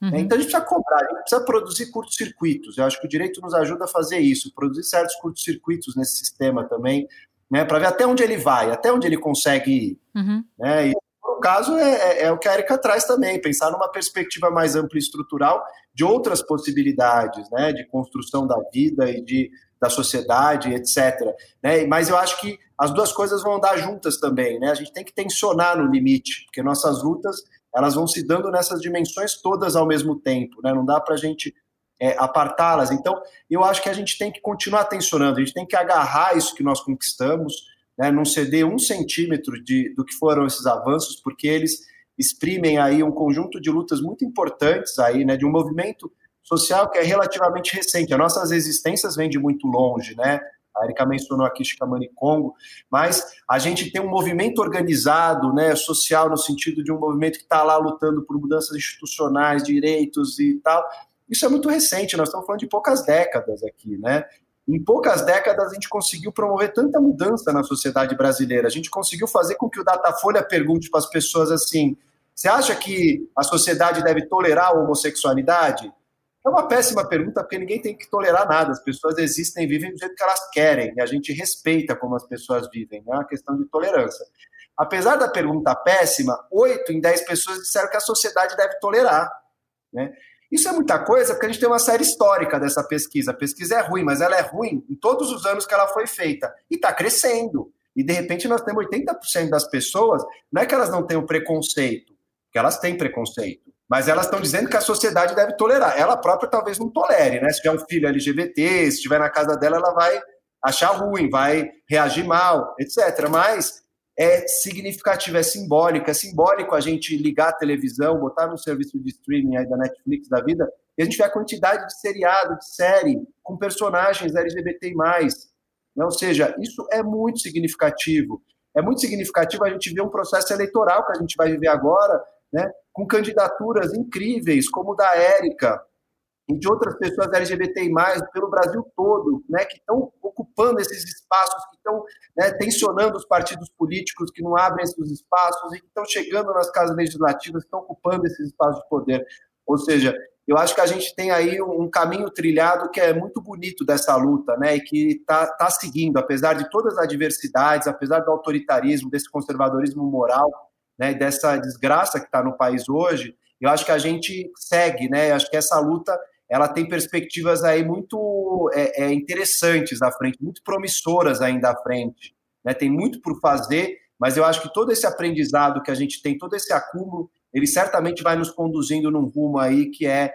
Speaker 9: Então a gente precisa cobrar, a gente precisa produzir curtos-circuitos. Eu acho que o direito nos ajuda a fazer isso, produzir certos curtos-circuitos nesse sistema também, né, para ver até onde ele vai, até onde ele consegue ir. Né? E no caso é o que a Érica traz também, pensar numa perspectiva mais ampla e estrutural de outras possibilidades, né, de construção da vida e da sociedade, etc. Né? Mas eu acho que as duas coisas vão andar juntas também. Né? A gente tem que tensionar no limite, porque nossas lutas elas vão se dando nessas dimensões todas ao mesmo tempo, né? Não dá para a gente apartá-las. Então, eu acho que a gente tem que continuar tensionando, a gente tem que agarrar isso que nós conquistamos, né? Não ceder 1 centímetro do que foram esses avanços, porque eles exprimem aí um conjunto de lutas muito importantes aí, né? De um movimento social que é relativamente recente. As nossas existências vêm de muito longe, né? A Érica mencionou aqui Chicamani Congo, mas a gente tem um movimento organizado, né, social, no sentido de um movimento que está lá lutando por mudanças institucionais, direitos e tal. Isso é muito recente, nós estamos falando de poucas décadas aqui, né? Em poucas décadas a gente conseguiu promover tanta mudança na sociedade brasileira, a gente conseguiu fazer com que o Datafolha pergunte para as pessoas assim, você acha que a sociedade deve tolerar a homossexualidade? É uma péssima pergunta, porque ninguém tem que tolerar nada. As pessoas existem e vivem do jeito que elas querem, e a gente respeita como as pessoas vivem, não é uma questão de tolerância. Apesar da pergunta péssima, 8 em 10 pessoas disseram que a sociedade deve tolerar. Né? Isso é muita coisa, porque a gente tem uma série histórica dessa pesquisa. A pesquisa é ruim, mas ela é ruim em todos os anos que ela foi feita, e está crescendo. E, de repente, nós temos 80% das pessoas, não é que elas não tenham preconceito, porque elas têm preconceito, mas elas estão dizendo que a sociedade deve tolerar. Ela própria talvez não tolere, né? Se tiver um filho LGBT, se estiver na casa dela, ela vai achar ruim, vai reagir mal, etc. Mas é significativo, é simbólico a gente ligar a televisão, botar no serviço de streaming aí da Netflix da vida, e a gente vê a quantidade de seriado, de série, com personagens LGBTI+. Né? Ou seja, isso é muito significativo. É muito significativo a gente ver um processo eleitoral que a gente vai viver agora, né, com candidaturas incríveis, como o da Érica e de outras pessoas LGBTI+, pelo Brasil todo, né, que estão ocupando esses espaços, que estão, né, tensionando os partidos políticos que não abrem esses espaços e que estão chegando nas casas legislativas, estão ocupando esses espaços de poder. Ou seja, eu acho que a gente tem aí um caminho trilhado que é muito bonito dessa luta, né, e que está seguindo, apesar de todas as adversidades, apesar do autoritarismo, desse conservadorismo moral, né, dessa desgraça que está no país hoje. Eu acho que a gente segue, né? Eu acho que essa luta ela tem perspectivas aí muito interessantes à frente, muito promissoras ainda à frente. Né? Tem muito por fazer, mas eu acho que todo esse aprendizado que a gente tem, todo esse acúmulo, ele certamente vai nos conduzindo num rumo aí que é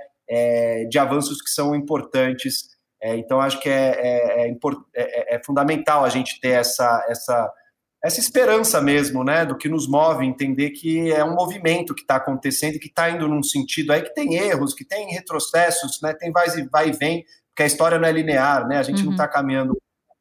Speaker 9: de avanços que são importantes. Então, acho que é fundamental a gente ter essa esperança mesmo, né, do que nos move, entender que é um movimento que está acontecendo e que está indo num sentido aí que tem erros, que tem retrocessos, né, tem vai e vem, porque a história não é linear, né, a gente não está caminhando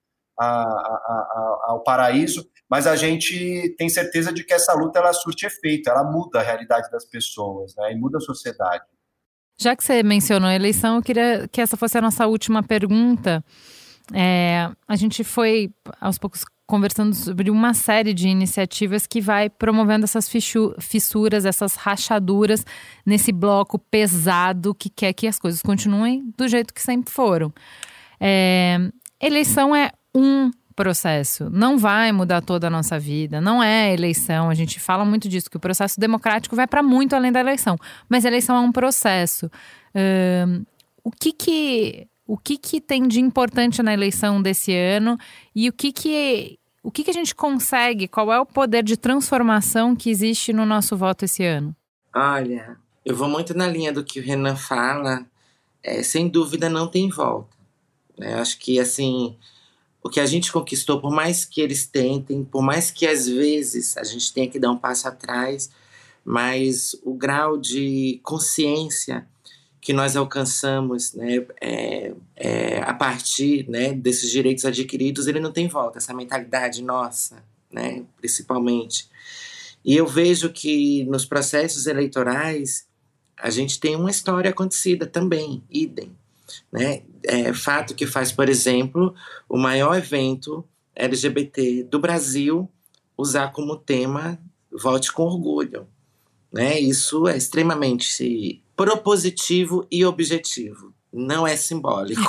Speaker 9: ao paraíso, mas a gente tem certeza de que essa luta ela surte efeito, ela muda a realidade das pessoas, né, e muda a sociedade.
Speaker 2: Já que você mencionou a eleição, eu queria que essa fosse a nossa última pergunta. A gente foi, aos poucos, conversando sobre uma série de iniciativas que vai promovendo essas fissuras, essas rachaduras nesse bloco pesado que quer que as coisas continuem do jeito que sempre foram. Eleição é um processo, não vai mudar toda a nossa vida, não é eleição, a gente fala muito disso, que o processo democrático vai para muito além da eleição, mas a eleição é um processo. O que tem de importante na eleição desse ano e o que a gente consegue, qual é o poder de transformação que existe no nosso voto esse ano?
Speaker 10: Olha, eu vou muito na linha do que o Renan fala, sem dúvida não tem volta. Eu acho que, assim, o que a gente conquistou, por mais que eles tentem, por mais que às vezes a gente tenha que dar um passo atrás, mas o grau de consciência que nós alcançamos, né, a partir, né, desses direitos adquiridos, ele não tem volta, essa mentalidade nossa, né, principalmente. E eu vejo que nos processos eleitorais a gente tem uma história acontecida também, idem. Né? Fato que faz, por exemplo, o maior evento LGBT do Brasil usar como tema Vote com Orgulho. Né? Isso é extremamente propositivo e objetivo. Não é simbólico.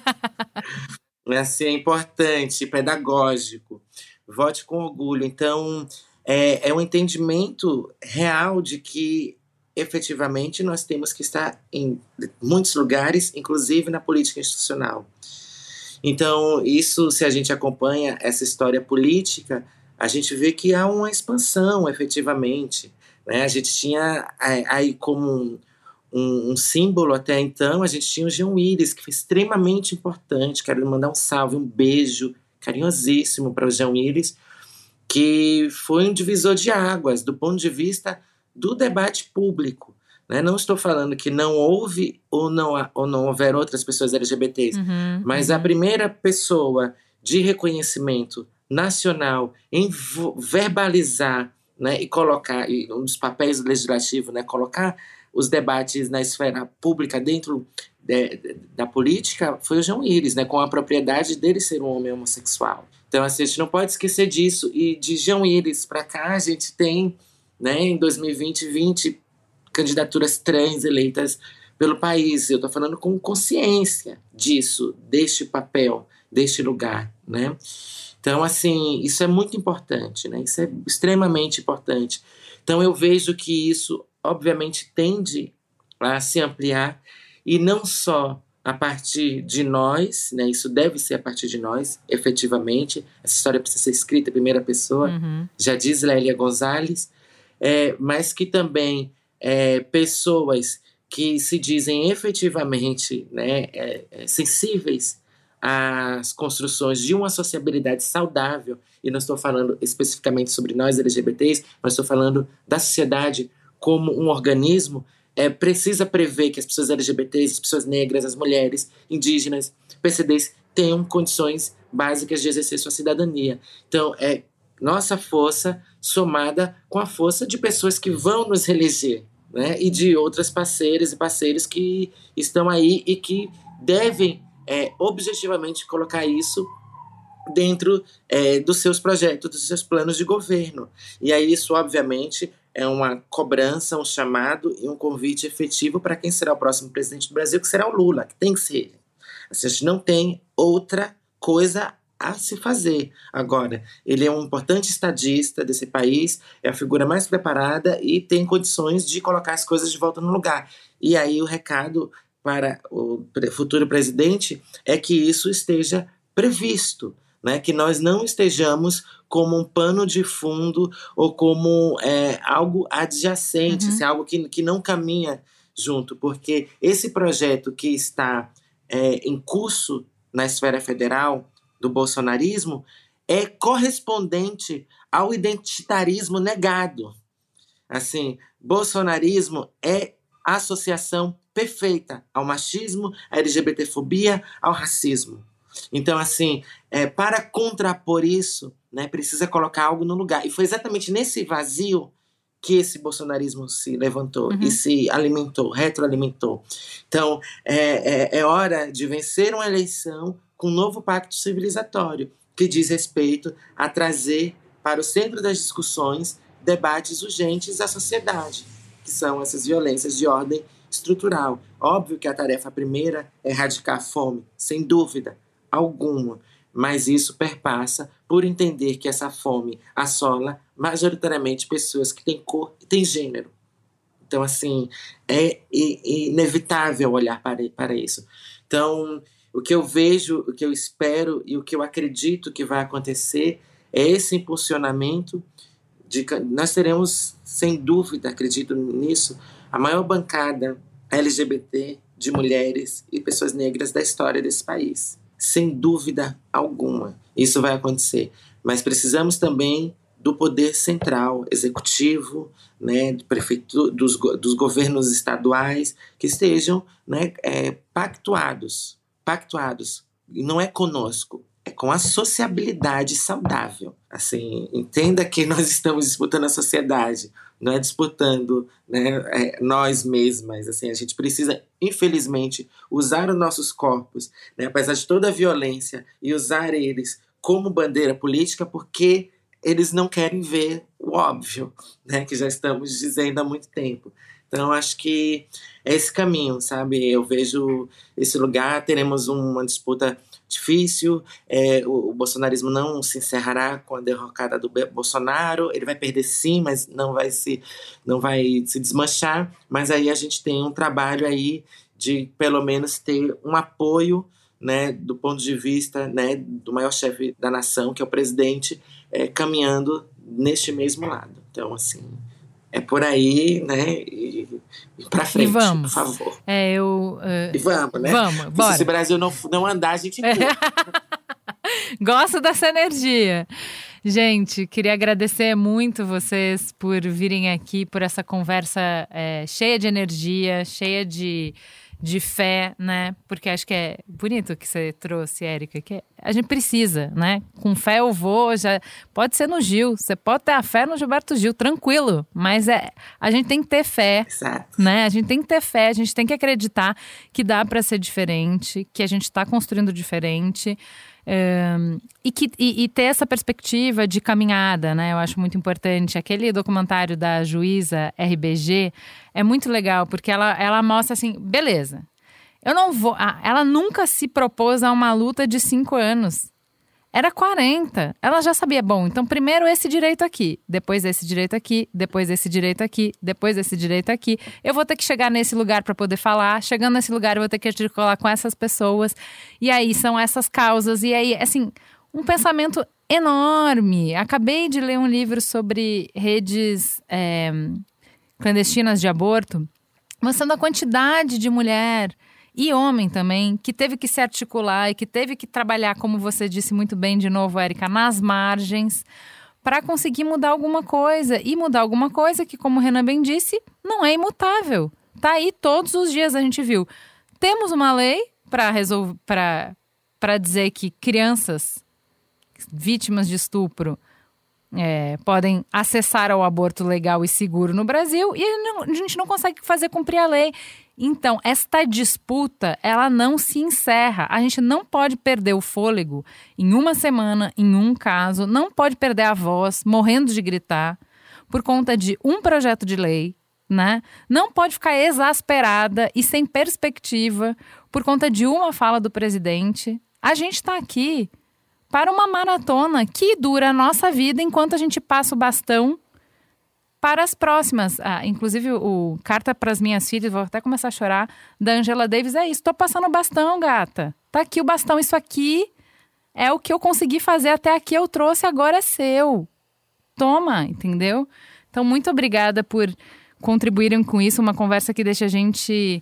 Speaker 10: Assim, é importante, pedagógico. Vote com orgulho. Então, é um entendimento real de que, efetivamente, nós temos que estar em muitos lugares, inclusive na política institucional. Então, isso, se a gente acompanha essa história política, a gente vê que há uma expansão, efetivamente. Né? A gente tinha aí como um símbolo até então, a gente tinha o Jean Willis, que foi extremamente importante. Quero mandar um salve, um beijo carinhosíssimo para o Jean Willis, que foi um divisor de águas do ponto de vista do debate público. Né? Não estou falando que não houve ou não houver outras pessoas LGBTs, mas a primeira pessoa de reconhecimento nacional em verbalizar, né, e colocar, e um dos papéis do legislativo, né, colocar os debates na esfera pública dentro da política, foi o Jean Willis, né, com a propriedade dele ser um homem homossexual. Então, assim, a gente não pode esquecer disso. E de Jean Willis para cá, a gente tem, né, em 2020 candidaturas trans eleitas pelo país. Eu estou falando com consciência disso, deste papel, deste lugar, né? Então, assim, isso é muito importante, né? Isso é extremamente importante. Então, eu vejo que isso, obviamente, tende a se ampliar, e não só a partir de nós, né? Isso deve ser a partir de nós, efetivamente. Essa história precisa ser escrita em primeira pessoa, já diz Lélia Gonzalez, mas que também pessoas que se dizem efetivamente, né, sensíveis às construções de uma sociabilidade saudável, e não estou falando especificamente sobre nós LGBTs, mas estou falando da sociedade como um organismo, precisa prever que as pessoas LGBTs, as pessoas negras, as mulheres, indígenas, PCDs, tenham condições básicas de exercer sua cidadania. Então, nossa força somada com a força de pessoas que vão nos reeleger, né? E de outras parceiras e parceiros que estão aí e que devem objetivamente colocar isso dentro dos seus projetos, dos seus planos de governo. E aí isso, obviamente, é uma cobrança, um chamado e um convite efetivo para quem será o próximo presidente do Brasil, que será o Lula, que tem que ser ele. Assim, a gente não tem outra coisa a se fazer. Agora, ele é um importante estadista desse país, é a figura mais preparada e tem condições de colocar as coisas de volta no lugar. E aí o recado para o futuro presidente é que isso esteja previsto, né? Que nós não estejamos como um pano de fundo ou como algo adjacente, assim, algo que não caminha junto, porque esse projeto que está em curso na esfera federal do bolsonarismo é correspondente ao identitarismo negado. Assim, bolsonarismo é a associação perfeita ao machismo, à LGBTfobia, ao racismo. Então, assim, para contrapor isso, né, precisa colocar algo no lugar. E foi exatamente nesse vazio que esse bolsonarismo se levantou e se alimentou, retroalimentou. Então, é hora de vencer uma eleição com um novo pacto civilizatório que diz respeito a trazer para o centro das discussões debates urgentes da sociedade, que são essas violências de ordem estrutural. Óbvio que a tarefa primeira é erradicar a fome, sem dúvida alguma, mas isso perpassa por entender que essa fome assola majoritariamente pessoas que têm cor e têm gênero. Então, assim, é inevitável olhar para isso. Então, o que eu vejo, o que eu espero e o que eu acredito que vai acontecer é esse impulsionamento. Nós teremos, sem dúvida, acredito nisso, a maior bancada LGBT de mulheres e pessoas negras da história desse país. Sem dúvida alguma, isso vai acontecer. Mas precisamos também do poder central, executivo, né, dos governos estaduais, que estejam, né, pactuados. E não é conosco, é com a sociabilidade saudável. Assim, entenda que nós estamos disputando a sociedade, não é disputando, né, nós mesmas. Assim, a gente precisa, infelizmente, usar os nossos corpos, né, apesar de toda a violência, e usar eles como bandeira política, porque eles não querem ver o óbvio, né, que já estamos dizendo há muito tempo. Então, acho que é esse caminho, sabe? Eu vejo esse lugar, teremos uma disputa difícil, o bolsonarismo não se encerrará com a derrocada do Bolsonaro, ele vai perder sim, mas não vai se desmanchar, mas aí a gente tem um trabalho aí de pelo menos ter um apoio, né, do ponto de vista, né, do maior chefe da nação, que é o presidente, caminhando neste mesmo lado. Então, assim, é por aí, né, e pra frente, por favor.
Speaker 2: E
Speaker 10: vamos, né?
Speaker 2: Vamos, bora.
Speaker 10: Se esse Brasil não andar, a gente empurra.
Speaker 2: Gosto dessa energia. Gente, queria agradecer muito vocês por virem aqui, por essa conversa cheia de energia, cheia de fé, né? Porque acho que é bonito o que você trouxe, Érica, que a gente precisa, né? Com fé eu vou, pode ser no Gil, você pode ter a fé no Gilberto Gil, tranquilo, mas a gente tem que ter fé,
Speaker 10: exato,
Speaker 2: né? A gente tem que ter fé, a gente tem que acreditar que dá para ser diferente, que a gente está construindo diferente. E ter essa perspectiva de caminhada, né? Eu acho muito importante. Aquele documentário da juíza RBG é muito legal, porque ela mostra assim, beleza, eu não vou... Ela nunca se propôs a uma luta de 5 anos. Era 40. Ela já sabia, bom, então primeiro esse direito aqui, depois esse direito aqui, depois esse direito aqui, depois esse direito aqui. Eu vou ter que chegar nesse lugar para poder falar. Chegando nesse lugar eu vou ter que articular com essas pessoas. E aí são essas causas. E aí, assim, um pensamento enorme. Acabei de ler um livro sobre redes clandestinas de aborto, mostrando a quantidade de mulher e homem também, que teve que se articular e que teve que trabalhar, como você disse muito bem de novo, Érica, nas margens, para conseguir mudar alguma coisa. E mudar alguma coisa que, como o Renan bem disse, não é imutável. Tá aí todos os dias, a gente viu. Temos uma lei para dizer que crianças vítimas de estupro podem acessar ao aborto legal e seguro no Brasil, e a gente não consegue fazer cumprir a lei. Então, esta disputa, ela não se encerra. A gente não pode perder o fôlego em uma semana, em um caso, não pode perder a voz, morrendo de gritar, por conta de um projeto de lei, né? Não pode ficar exasperada e sem perspectiva por conta de uma fala do presidente. A gente está aqui para uma maratona que dura a nossa vida enquanto a gente passa o bastão para as próximas. Inclusive, o Carta para as Minhas Filhas, vou até começar a chorar, da Angela Davis, é isso. Tô passando o bastão, gata. Tá aqui o bastão, isso aqui é o que eu consegui fazer até aqui, eu trouxe, agora é seu. Toma, entendeu? Então, muito obrigada por contribuírem com isso, uma conversa que deixa a gente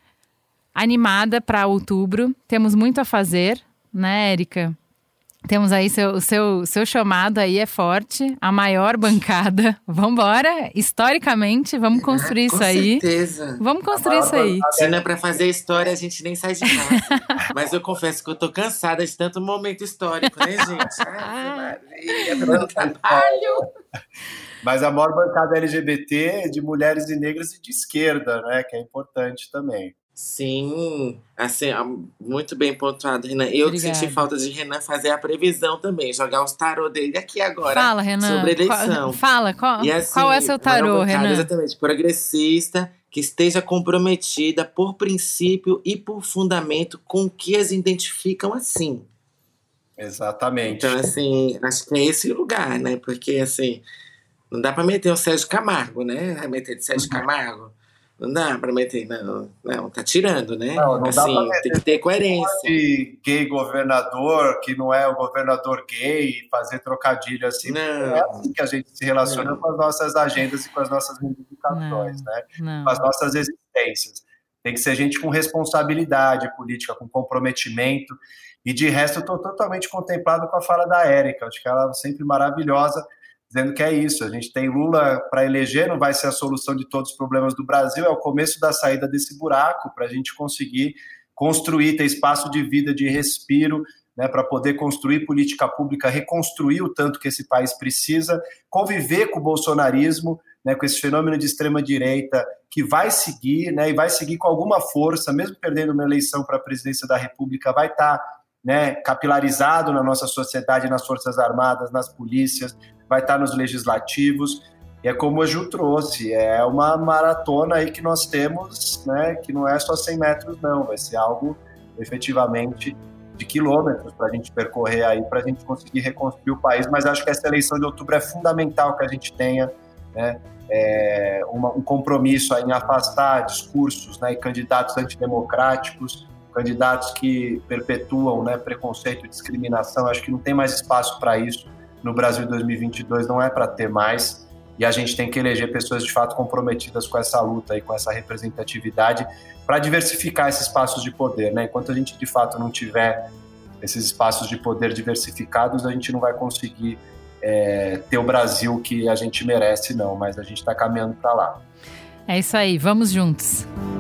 Speaker 2: animada para outubro. Temos muito a fazer, né, Érica? Temos aí o seu chamado aí é forte, a maior bancada. Vamos embora, historicamente, vamos construir isso aí.
Speaker 10: Com certeza.
Speaker 2: Vamos construir isso aí.
Speaker 10: Se não é pra fazer história, a gente nem sai de casa. Mas eu confesso que eu tô cansada de tanto momento histórico, né, gente? Maria, dando trabalho.
Speaker 9: Mas a maior bancada LGBT de mulheres e negras e de esquerda, né, que é importante também.
Speaker 10: Sim, assim, muito bem pontuado, Renan. Eu senti falta de Renan fazer a previsão também, jogar os tarô dele aqui agora.
Speaker 2: Fala, Renan.
Speaker 10: Sobre eleição.
Speaker 2: Qual é seu tarô, Renan?
Speaker 10: Exatamente, progressista, que esteja comprometida por princípio e por fundamento com o que as identificam assim.
Speaker 9: Exatamente.
Speaker 10: Então, assim, acho que é esse lugar, né? Porque, assim, não dá pra meter o Sérgio Camargo, né? Vai meter de Sérgio Camargo? Não dá pra meter, não, tá tirando, né?
Speaker 9: Não
Speaker 10: assim,
Speaker 9: dá pra
Speaker 10: tem que ter coerência.
Speaker 9: De gay governador, que não é o governador gay, fazer trocadilho assim, não é assim que a gente se relaciona com as nossas agendas e com as nossas reivindicações, né? Com as nossas existências. Tem que ser gente com responsabilidade política, com comprometimento, e de resto eu tô totalmente contemplado com a fala da Érica, acho que ela é sempre maravilhosa, dizendo que é isso, a gente tem Lula para eleger, não vai ser a solução de todos os problemas do Brasil, é o começo da saída desse buraco para a gente conseguir construir, ter espaço de vida, de respiro, né, para poder construir política pública, reconstruir o tanto que esse país precisa, conviver com o bolsonarismo, né, com esse fenômeno de extrema-direita que vai seguir, né, e vai seguir com alguma força, mesmo perdendo uma eleição para a presidência da República, vai estar né, capilarizado na nossa sociedade, nas Forças Armadas, nas polícias, vai estar nos legislativos, E é como a Ju trouxe, é uma maratona aí que nós temos, né, que não é só 100 metros não, vai ser algo efetivamente de quilômetros para a gente percorrer aí, para a gente conseguir reconstruir o país, mas acho que essa eleição de outubro é fundamental que a gente tenha, né, um compromisso aí em afastar discursos, né, e candidatos antidemocráticos, candidatos que perpetuam, né, preconceito e discriminação. Acho que não tem mais espaço para isso no Brasil 2022, não é para ter mais. E a gente tem que eleger pessoas de fato comprometidas com essa luta e com essa representatividade para diversificar esses espaços de poder, né? Enquanto a gente de fato não tiver esses espaços de poder diversificados, a gente não vai conseguir ter o Brasil que a gente merece, não. Mas a gente está caminhando para lá.
Speaker 2: É isso aí, vamos juntos.